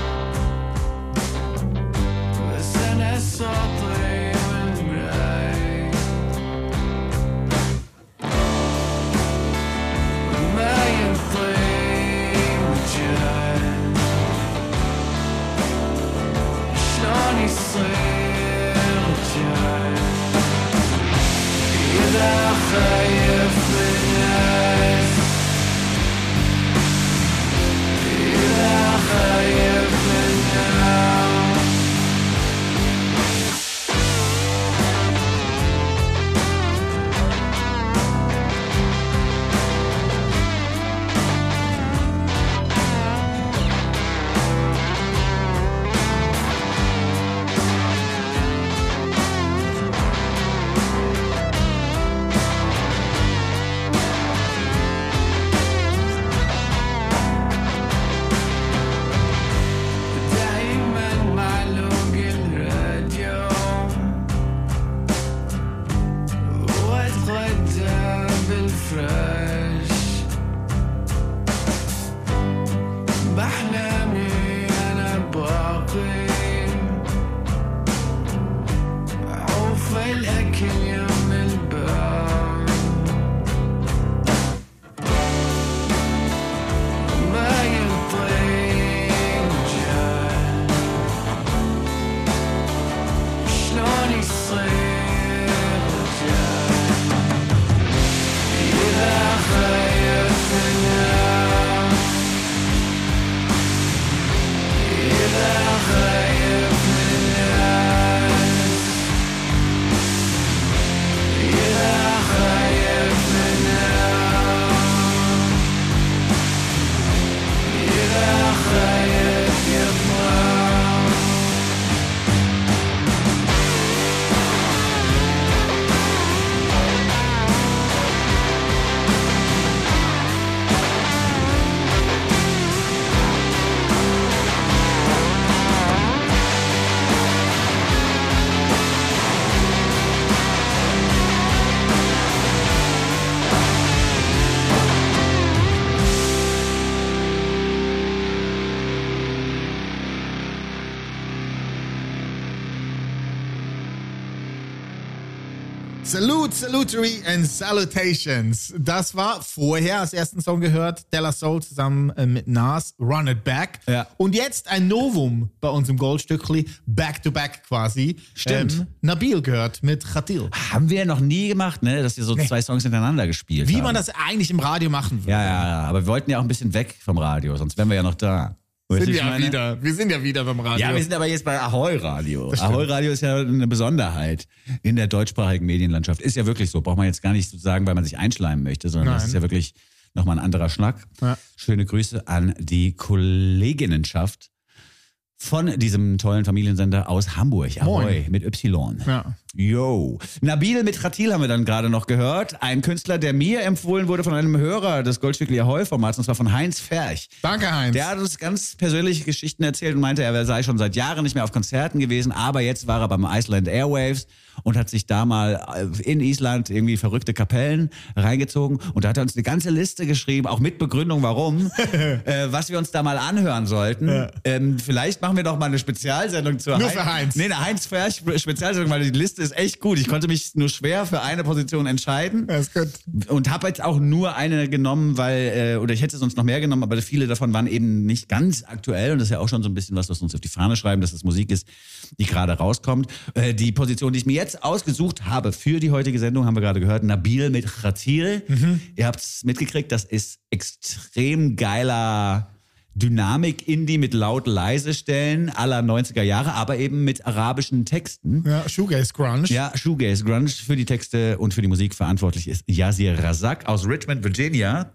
Speaker 2: بس أنا سطري والمراي ما ينطي وجهي شلون يصير جاي إذا خايف من الناس إذا خايف من الناس دايما معلوق الراديو واتغدى بالفرش بأحلامي أنا باقي عوف الأكل يوم الباب ما ينطيق جاي شلون يصير جاي إذا خايف منها إذا خايف منها إذا خايف منها إذا خايف يطلع
Speaker 5: Salute, Salutary and Salutations. Das war vorher als ersten Song gehört, De La Soul zusammen äh, mit Nas, Run It Back.
Speaker 4: Ja.
Speaker 5: Und jetzt ein Novum bei uns im Goldstückli, Back to Back quasi.
Speaker 4: Stimmt.
Speaker 5: Ähm, Nabil gehört mit Khatil.
Speaker 4: Haben wir noch nie gemacht, ne? Dass wir so
Speaker 5: Nee.
Speaker 4: zwei Songs hintereinander gespielt
Speaker 5: Wie
Speaker 4: haben.
Speaker 5: man das eigentlich im Radio machen würde.
Speaker 4: Ja, ja, ja. Aber wir wollten ja auch ein bisschen weg vom Radio, sonst wären wir ja noch da. Weißt
Speaker 5: Sind
Speaker 4: du,
Speaker 5: wir
Speaker 4: ich
Speaker 5: ja
Speaker 4: meine?
Speaker 5: wieder. Wir sind ja wieder beim Radio.
Speaker 4: Ja, wir sind aber jetzt bei Ahoi Radio.
Speaker 5: Das stimmt.
Speaker 4: Ahoi Radio ist ja eine Besonderheit in der deutschsprachigen Medienlandschaft. Ist ja wirklich so. Braucht man jetzt gar nicht so sagen, weil man sich einschleimen möchte, sondern
Speaker 5: Nein.
Speaker 4: das ist ja wirklich nochmal ein anderer Schnack.
Speaker 5: Ja.
Speaker 4: Schöne Grüße an die Kolleginnenschaft von diesem tollen Familiensender aus Hamburg. Ahoi,
Speaker 5: Moin.
Speaker 4: mit Y.
Speaker 5: Ja.
Speaker 4: Yo. Nabil mit Ratil haben wir dann gerade noch gehört. Ein Künstler, der mir empfohlen wurde von einem Hörer des Goldstückli Ahoi-Formats, und zwar von Heinz Ferch.
Speaker 5: Danke, Heinz.
Speaker 4: Der hat uns ganz persönliche Geschichten erzählt und meinte, er sei schon seit Jahren nicht mehr auf Konzerten gewesen, aber jetzt war er beim Iceland Airwaves und hat sich da mal in Island irgendwie verrückte Kapellen reingezogen. Und da hat er uns eine ganze Liste geschrieben, auch mit Begründung, warum, äh, was wir uns da mal anhören sollten.
Speaker 5: Ja.
Speaker 4: Ähm, vielleicht machen wir doch mal eine Spezialsendung zur
Speaker 5: Nur für Heinz.
Speaker 4: Nee, eine Heinz Ferch Spezialsendung, weil die Liste ist echt gut. Ich konnte mich nur schwer für eine Position entscheiden.
Speaker 5: Das ist gut.
Speaker 4: Und habe jetzt auch nur eine genommen, weil, äh, oder ich hätte sonst noch mehr genommen, aber viele davon waren eben nicht ganz aktuell. Und das ist ja auch schon so ein bisschen was, was wir uns auf die Fahne schreiben, dass das Musik ist, die gerade rauskommt. Äh, die Position, die ich mir jetzt ausgesucht habe für die heutige Sendung, haben wir gerade gehört, Nabil mit Ratil. Mhm. Ihr habt es mitgekriegt, das ist extrem geiler Dynamik-Indie mit laut-leise Stellen aller neunziger Jahre, aber eben mit arabischen Texten.
Speaker 5: Ja, Shoegaze Grunge.
Speaker 4: Ja, Shoegaze Grunge. Für die Texte und für die Musik verantwortlich ist Yasir Razak aus Richmond, Virginia,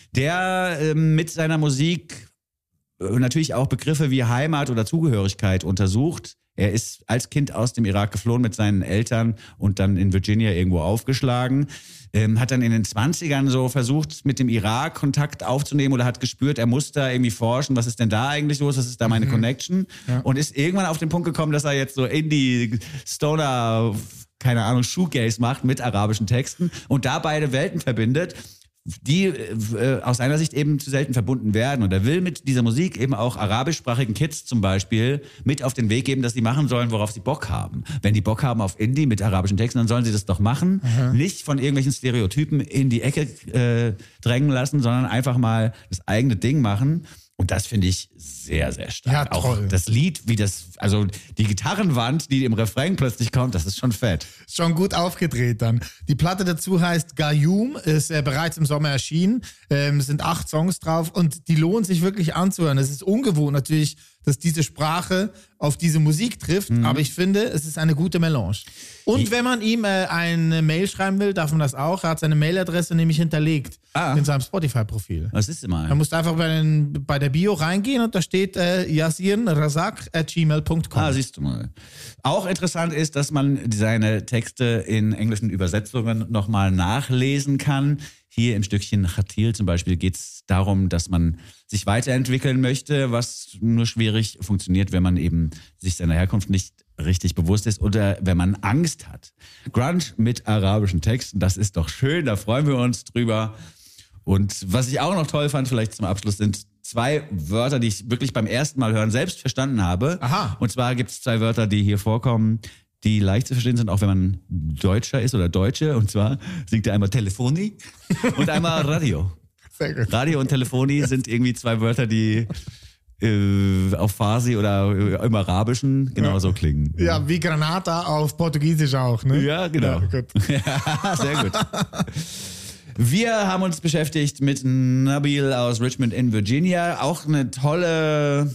Speaker 4: der äh, mit seiner Musik äh, natürlich auch Begriffe wie Heimat oder Zugehörigkeit untersucht. Er ist als Kind aus dem Irak geflohen mit seinen Eltern und dann in Virginia irgendwo aufgeschlagen. Ähm, hat dann in den zwanzigern so versucht, mit dem Irak Kontakt aufzunehmen oder hat gespürt, er muss da irgendwie forschen, was ist denn da eigentlich los, was ist da meine mhm. Connection? Ja. Und ist irgendwann auf den Punkt gekommen, dass er jetzt so Indie, Stoner, keine Ahnung, Shoegaze macht mit arabischen Texten und da beide Welten verbindet, die äh, aus seiner Sicht eben zu selten verbunden werden. Und er will mit dieser Musik eben auch arabischsprachigen Kids zum Beispiel mit auf den Weg geben, dass sie machen sollen, worauf sie Bock haben. Wenn die Bock haben auf Indie mit arabischen Texten, dann sollen sie das doch machen. Mhm. Nicht von irgendwelchen Stereotypen in die Ecke äh, drängen lassen, sondern einfach mal das eigene Ding machen. Und das finde ich sehr, sehr stark.
Speaker 5: Ja, toll.
Speaker 4: Auch das Lied, wie das, also die Gitarrenwand, die im Refrain plötzlich kommt, das ist schon fett.
Speaker 5: Schon gut aufgedreht dann. Die Platte dazu heißt Gayoom, ist äh, bereits im Sommer erschienen. Ähm, es sind acht Songs drauf und die lohnen sich wirklich anzuhören. Es ist ungewohnt natürlich, dass diese Sprache auf diese Musik trifft, mhm. aber ich finde, es ist eine gute Melange. Und ich wenn man ihm äh, eine Mail schreiben will, darf man das auch. Er hat seine Mailadresse nämlich hinterlegt ah. in seinem Spotify-Profil.
Speaker 4: Was ist immer?
Speaker 5: Da musst du einfach bei, den, bei der Bio reingehen und da steht äh, yasirrazak at gmail punkt com.
Speaker 4: Ah, siehst du mal. Auch interessant ist, dass man seine Texte in englischen Übersetzungen nochmal nachlesen kann. Hier im Stückchen Ratil zum Beispiel geht es darum, dass man sich weiterentwickeln möchte, was nur schwierig funktioniert, wenn man eben sich seiner Herkunft nicht richtig bewusst ist oder wenn man Angst hat. Grunge mit arabischen Texten, das ist doch schön, da freuen wir uns drüber. Und was ich auch noch toll fand, vielleicht zum Abschluss, sind zwei Wörter, die ich wirklich beim ersten Mal hören selbst verstanden habe.
Speaker 5: Aha.
Speaker 4: Und zwar gibt es zwei Wörter, die hier vorkommen, die leicht zu verstehen sind, auch wenn man Deutscher ist oder Deutsche. Und zwar singt er einmal Telefoni und einmal Radio.
Speaker 5: Sehr gut.
Speaker 4: Radio und Telefoni sind irgendwie zwei Wörter, die äh, auf Farsi oder im Arabischen genauso
Speaker 5: ja.
Speaker 4: klingen.
Speaker 5: Ja, wie Granata auf Portugiesisch auch, ne?
Speaker 4: Ja, genau.
Speaker 5: Ja, gut.
Speaker 4: Ja, sehr gut. Wir haben uns beschäftigt mit Nabil aus Richmond in Virginia. Auch eine tolle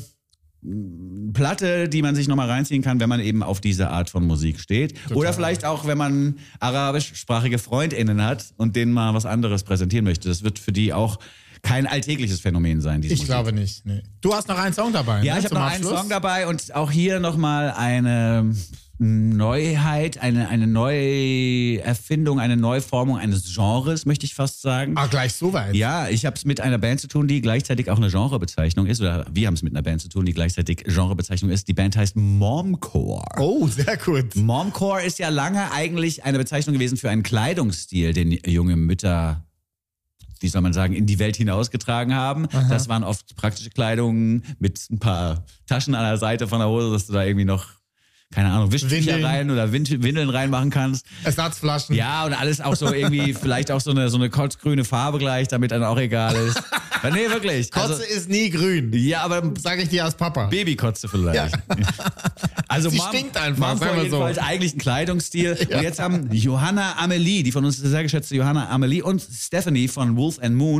Speaker 4: Platte, die man sich nochmal reinziehen kann, wenn man eben auf diese Art von Musik steht. Total. Oder vielleicht auch, wenn man arabischsprachige FreundInnen hat und denen mal was anderes präsentieren möchte. Das wird für die auch kein alltägliches Phänomen sein. Diese
Speaker 5: ich
Speaker 4: Musik.
Speaker 5: glaube nicht. Nee. Du hast noch einen Song dabei.
Speaker 4: Ja,
Speaker 5: ne,
Speaker 4: ich habe noch einen Song dabei und auch hier nochmal eine Neuheit, eine, eine Neuerfindung, eine Neuformung eines Genres, möchte ich fast sagen.
Speaker 5: Ah, gleich so weit?
Speaker 4: Ja, ich habe es mit einer Band zu tun, die gleichzeitig auch eine Genrebezeichnung ist, oder wir haben es mit einer Band zu tun, die gleichzeitig Genrebezeichnung ist. Die Band heißt Momcore.
Speaker 5: Oh, sehr gut.
Speaker 4: Momcore ist ja lange eigentlich eine Bezeichnung gewesen für einen Kleidungsstil, den junge Mütter, wie soll man sagen, in die Welt hinausgetragen haben. Aha. Das waren oft praktische Kleidungen mit ein paar Taschen an der Seite von der Hose, dass du da irgendwie noch, keine Ahnung, Wischtücher rein oder Windeln reinmachen kannst.
Speaker 5: Ersatzflaschen.
Speaker 4: Ja, und alles auch so irgendwie, vielleicht auch so eine, so eine kotzgrüne Farbe gleich, damit dann auch egal ist. Ja, nee, wirklich.
Speaker 5: Kotze also, ist nie grün.
Speaker 4: Ja, aber
Speaker 5: sage ich dir als Papa.
Speaker 4: Babykotze vielleicht. Ja. Also
Speaker 5: sie
Speaker 4: Mom,
Speaker 5: stinkt einfach.
Speaker 4: Mom war jedenfalls so. Eigentlich ein Kleidungsstil. Ja. Und jetzt haben Johanna Amelie, die von uns sehr geschätzte Johanna Amelie und Stephanie von Wolf and Moon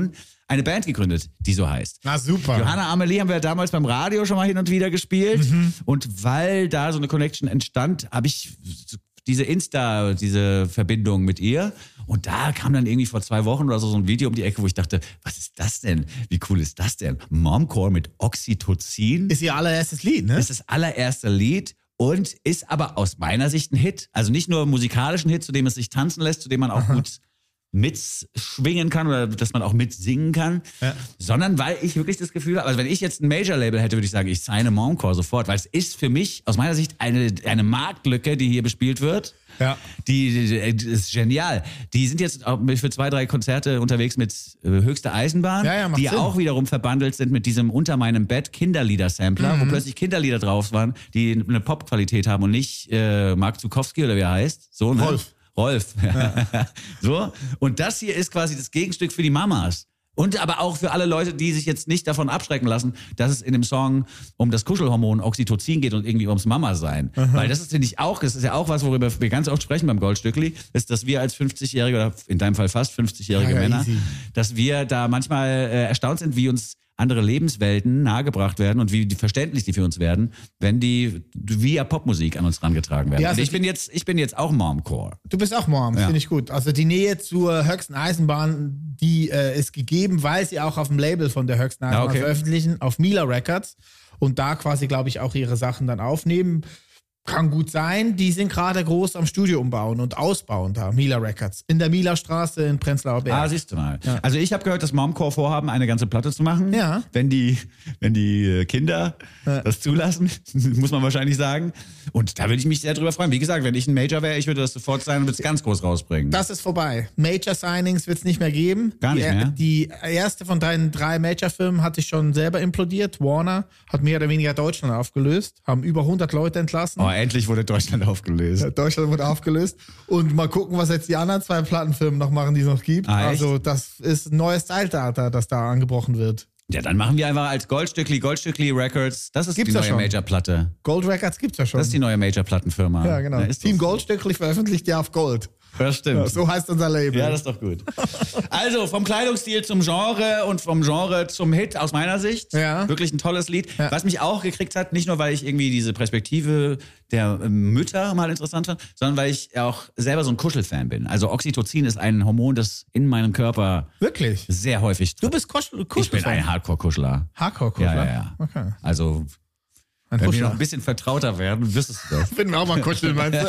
Speaker 4: eine Band gegründet, die so heißt.
Speaker 5: Na super.
Speaker 4: Johanna Amelie haben wir damals beim Radio schon mal hin und wieder gespielt. Mhm. Und weil da so eine Connection entstand, habe ich diese Insta, diese Verbindung mit ihr. Und da kam dann irgendwie vor zwei Wochen oder so so ein Video um die Ecke, wo ich dachte, was ist das denn? Wie cool ist das denn? Momcore mit Oxytocin.
Speaker 5: Ist ihr allererstes Lied, ne?
Speaker 4: Ist das allererste Lied. Und ist aber aus meiner Sicht ein Hit. Also nicht nur musikalischen Hit, zu dem es sich tanzen lässt, zu dem man auch Aha. gut mitschwingen kann oder dass man auch mitsingen kann, ja. sondern weil ich wirklich das Gefühl habe, also wenn ich jetzt ein Major-Label hätte, würde ich sagen, ich signe Momcore sofort, weil es ist für mich aus meiner Sicht eine, eine Marktlücke, die hier bespielt wird.
Speaker 5: Ja.
Speaker 4: Die, die, die ist genial. Die sind jetzt auch für zwei, drei Konzerte unterwegs mit äh, Höchste Eisenbahn,
Speaker 5: ja, ja,
Speaker 4: die
Speaker 5: Sinn.
Speaker 4: auch wiederum verbandelt sind mit diesem Unter meinem Bett Kinderlieder-Sampler, mhm. wo plötzlich Kinderlieder drauf waren, die eine Pop-Qualität haben und nicht äh, Mark Zukowski oder wie er heißt. So, ne?
Speaker 5: Rolf.
Speaker 4: Rolf. Ja. So. Und das hier ist quasi das Gegenstück für die Mamas. Und aber auch für alle Leute, die sich jetzt nicht davon abschrecken lassen, dass es in dem Song um das Kuschelhormon Oxytocin geht und irgendwie ums Mama-Sein. Aha. Weil das ist, finde ich, auch, das ist ja auch was, worüber wir ganz oft sprechen beim Goldstückli, ist, dass wir als fünfzigjährige oder in deinem Fall fast fünfzigjährige ja, ja, Männer, easy. dass wir da manchmal äh, erstaunt sind, wie uns andere Lebenswelten nahegebracht werden und wie verständlich die für uns werden, wenn die via Popmusik an uns rangetragen werden. Ja, also ich bin jetzt, ich bin jetzt auch Momcore.
Speaker 5: Du bist auch Mom, ja. finde ich gut. Also die Nähe zur Höchsten Eisenbahn, die äh, ist gegeben, weil sie auch auf dem Label von der Höchsten Eisenbahn ja, okay. veröffentlichen, auf Mila Records und da quasi, glaube ich, auch ihre Sachen dann aufnehmen. Kann gut sein, die sind gerade groß am Studio umbauen und ausbauen da, Mila Records. In der Mila-Straße in Prenzlauer Berg.
Speaker 4: Ah, siehst du mal.
Speaker 5: Ja.
Speaker 4: Also ich habe gehört, dass Momcore vorhaben, eine ganze Platte zu machen.
Speaker 5: Ja.
Speaker 4: Wenn die, wenn die Kinder ja. das zulassen, muss man wahrscheinlich sagen. Und da würde ich mich sehr drüber freuen. Wie gesagt, wenn ich ein Major wäre, ich würde das sofort sein und würde es ganz groß rausbringen.
Speaker 5: Das ist vorbei. Major-Signings wird es nicht mehr geben.
Speaker 4: Gar nicht
Speaker 5: die,
Speaker 4: mehr?
Speaker 5: Die erste von deinen drei Major-Firmen hatte ich schon selber implodiert. Warner hat mehr oder weniger Deutschland aufgelöst, haben über hundert Leute entlassen.
Speaker 4: Oh, endlich wurde Deutschland aufgelöst.
Speaker 5: Ja, Deutschland wurde aufgelöst. Und mal gucken, was jetzt die anderen zwei Plattenfirmen noch machen, die es noch gibt.
Speaker 4: Ah,
Speaker 5: also das ist ein neues Zeitalter, das da angebrochen wird.
Speaker 4: Ja, dann machen wir einfach als Goldstückli, Goldstückli Records. Das ist
Speaker 5: gibt's
Speaker 4: die neue
Speaker 5: ja
Speaker 4: Major-Platte.
Speaker 5: Gold Records gibt's ja schon.
Speaker 4: Das ist die neue Major-Plattenfirma.
Speaker 5: Ja, genau. Team Goldstückli veröffentlicht ja auf Gold.
Speaker 4: Das stimmt.
Speaker 5: Ja, so heißt unser Label.
Speaker 4: Ja, das ist doch gut. Also vom Kleidungsstil zum Genre und vom Genre zum Hit aus meiner Sicht.
Speaker 5: Ja.
Speaker 4: Wirklich ein tolles Lied.
Speaker 5: Ja.
Speaker 4: Was mich auch gekriegt hat, nicht nur, weil ich irgendwie diese Perspektive der Mütter mal interessant fand, sondern weil ich auch selber so ein Kuschelfan bin. Also Oxytocin ist ein Hormon, das in meinem Körper
Speaker 5: wirklich
Speaker 4: sehr häufig...
Speaker 5: Du bist Kuschel Kuschelfan?
Speaker 4: Ich bin ein Hardcore-Kuschler.
Speaker 5: Hardcore-Kuschler?
Speaker 4: Ja, ja, ja.
Speaker 5: Okay.
Speaker 4: Also...
Speaker 5: Ein
Speaker 4: Wenn wir noch ein bisschen vertrauter werden, wüsstest du das.
Speaker 5: Finden wir auch mal kuscheln, meinst du?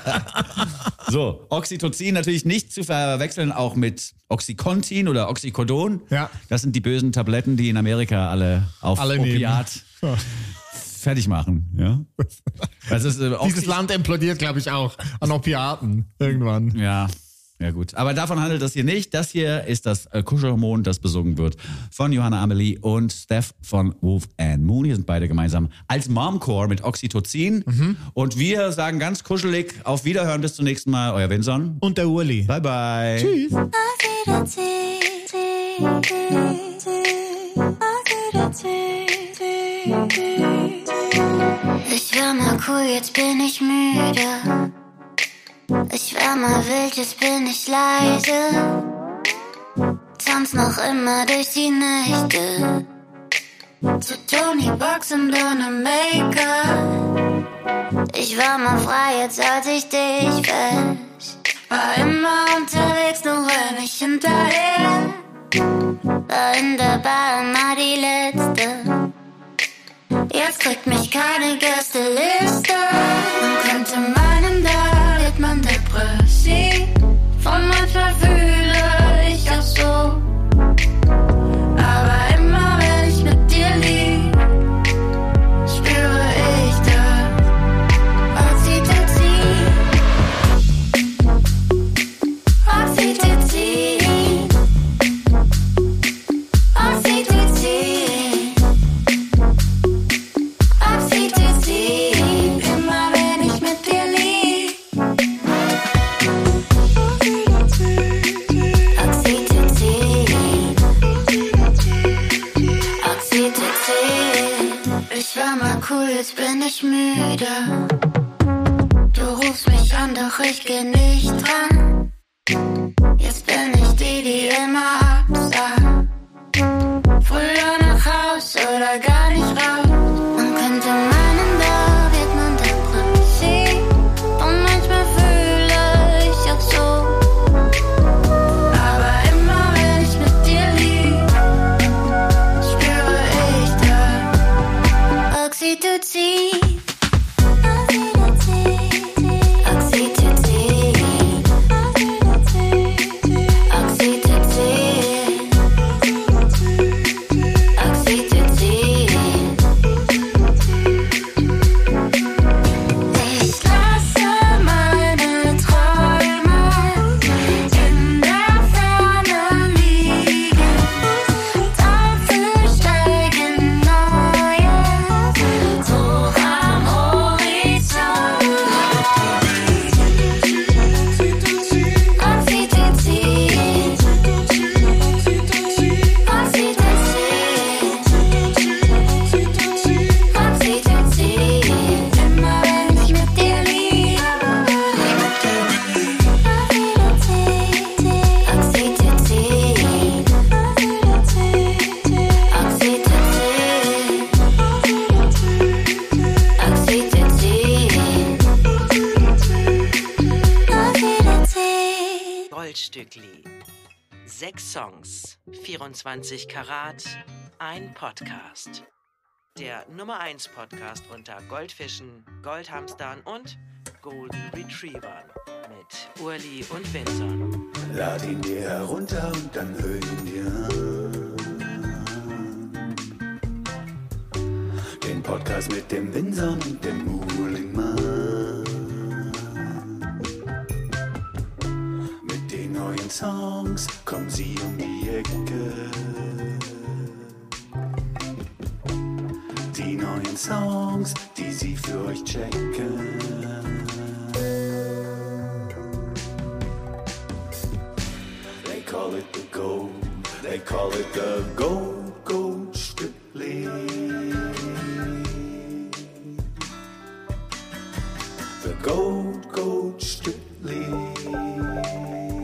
Speaker 4: So, Oxytocin natürlich nicht zu verwechseln auch mit Oxycontin oder Oxycodon.
Speaker 5: Ja.
Speaker 4: Das sind die bösen Tabletten, die in Amerika alle auf
Speaker 5: alle
Speaker 4: Opiat
Speaker 5: ja.
Speaker 4: fertig machen. Ja? Das ist, äh,
Speaker 5: Dieses Land implodiert, glaube ich, auch an Opiaten irgendwann.
Speaker 4: Ja. Ja gut, aber davon handelt das hier nicht. Das hier ist das äh, Kuschelhormon, das besungen wird von Johanna Amelie und Steph von Wolf and Moon. Hier sind beide gemeinsam als Momcore mit Oxytocin. Mhm. Und wir sagen ganz kuschelig auf Wiederhören bis zum nächsten Mal. Euer Vinson.
Speaker 5: Und der Uli.
Speaker 4: Bye bye.
Speaker 5: Tschüss.
Speaker 6: Ich war mal cool, jetzt bin ich müde. Ich war mal wild, jetzt bin ich leise. Tanz noch immer durch die Nächte. Zu Tony Box und ohne Make-up. Ich war mal frei, jetzt halte ich dich fest. War immer unterwegs, nur wenn ich hinterher. War in der Bar immer die Letzte. Jetzt kriegt mich keine Gästeliste. Man könnte meinen, da wird man depressiv. Von manchmal fühle ich auch so. Aber immer wenn ich mit dir lieg, spüre ich das Oxytocin. Oxytocin. Oxytocin. Oxytocin. Immer wenn ich mit dir lieg. Oxytocin. Oxytocin. Ich war mal cool, jetzt bin ich müde. Du rufst mich an, doch ich geh nicht dran. Jetzt bin ich die, die immer absagt.
Speaker 1: Goldstückli. Sechs Songs, vierundzwanzig Karat, ein Podcast. Der Nummer eins Podcast unter Goldfischen, Goldhamstern und Golden Retrievern. Mit Urli und Vinson.
Speaker 2: Lad ihn dir herunter und dann hör ihn dir an. Den Podcast mit dem Vinson und dem Urlingmann. Mit den neuen Songs kommen sie um die Ecke. Die neuen Songs, die sie für euch checken. They call it the gold, they call it the gold, gold strictly. The gold, gold strictly.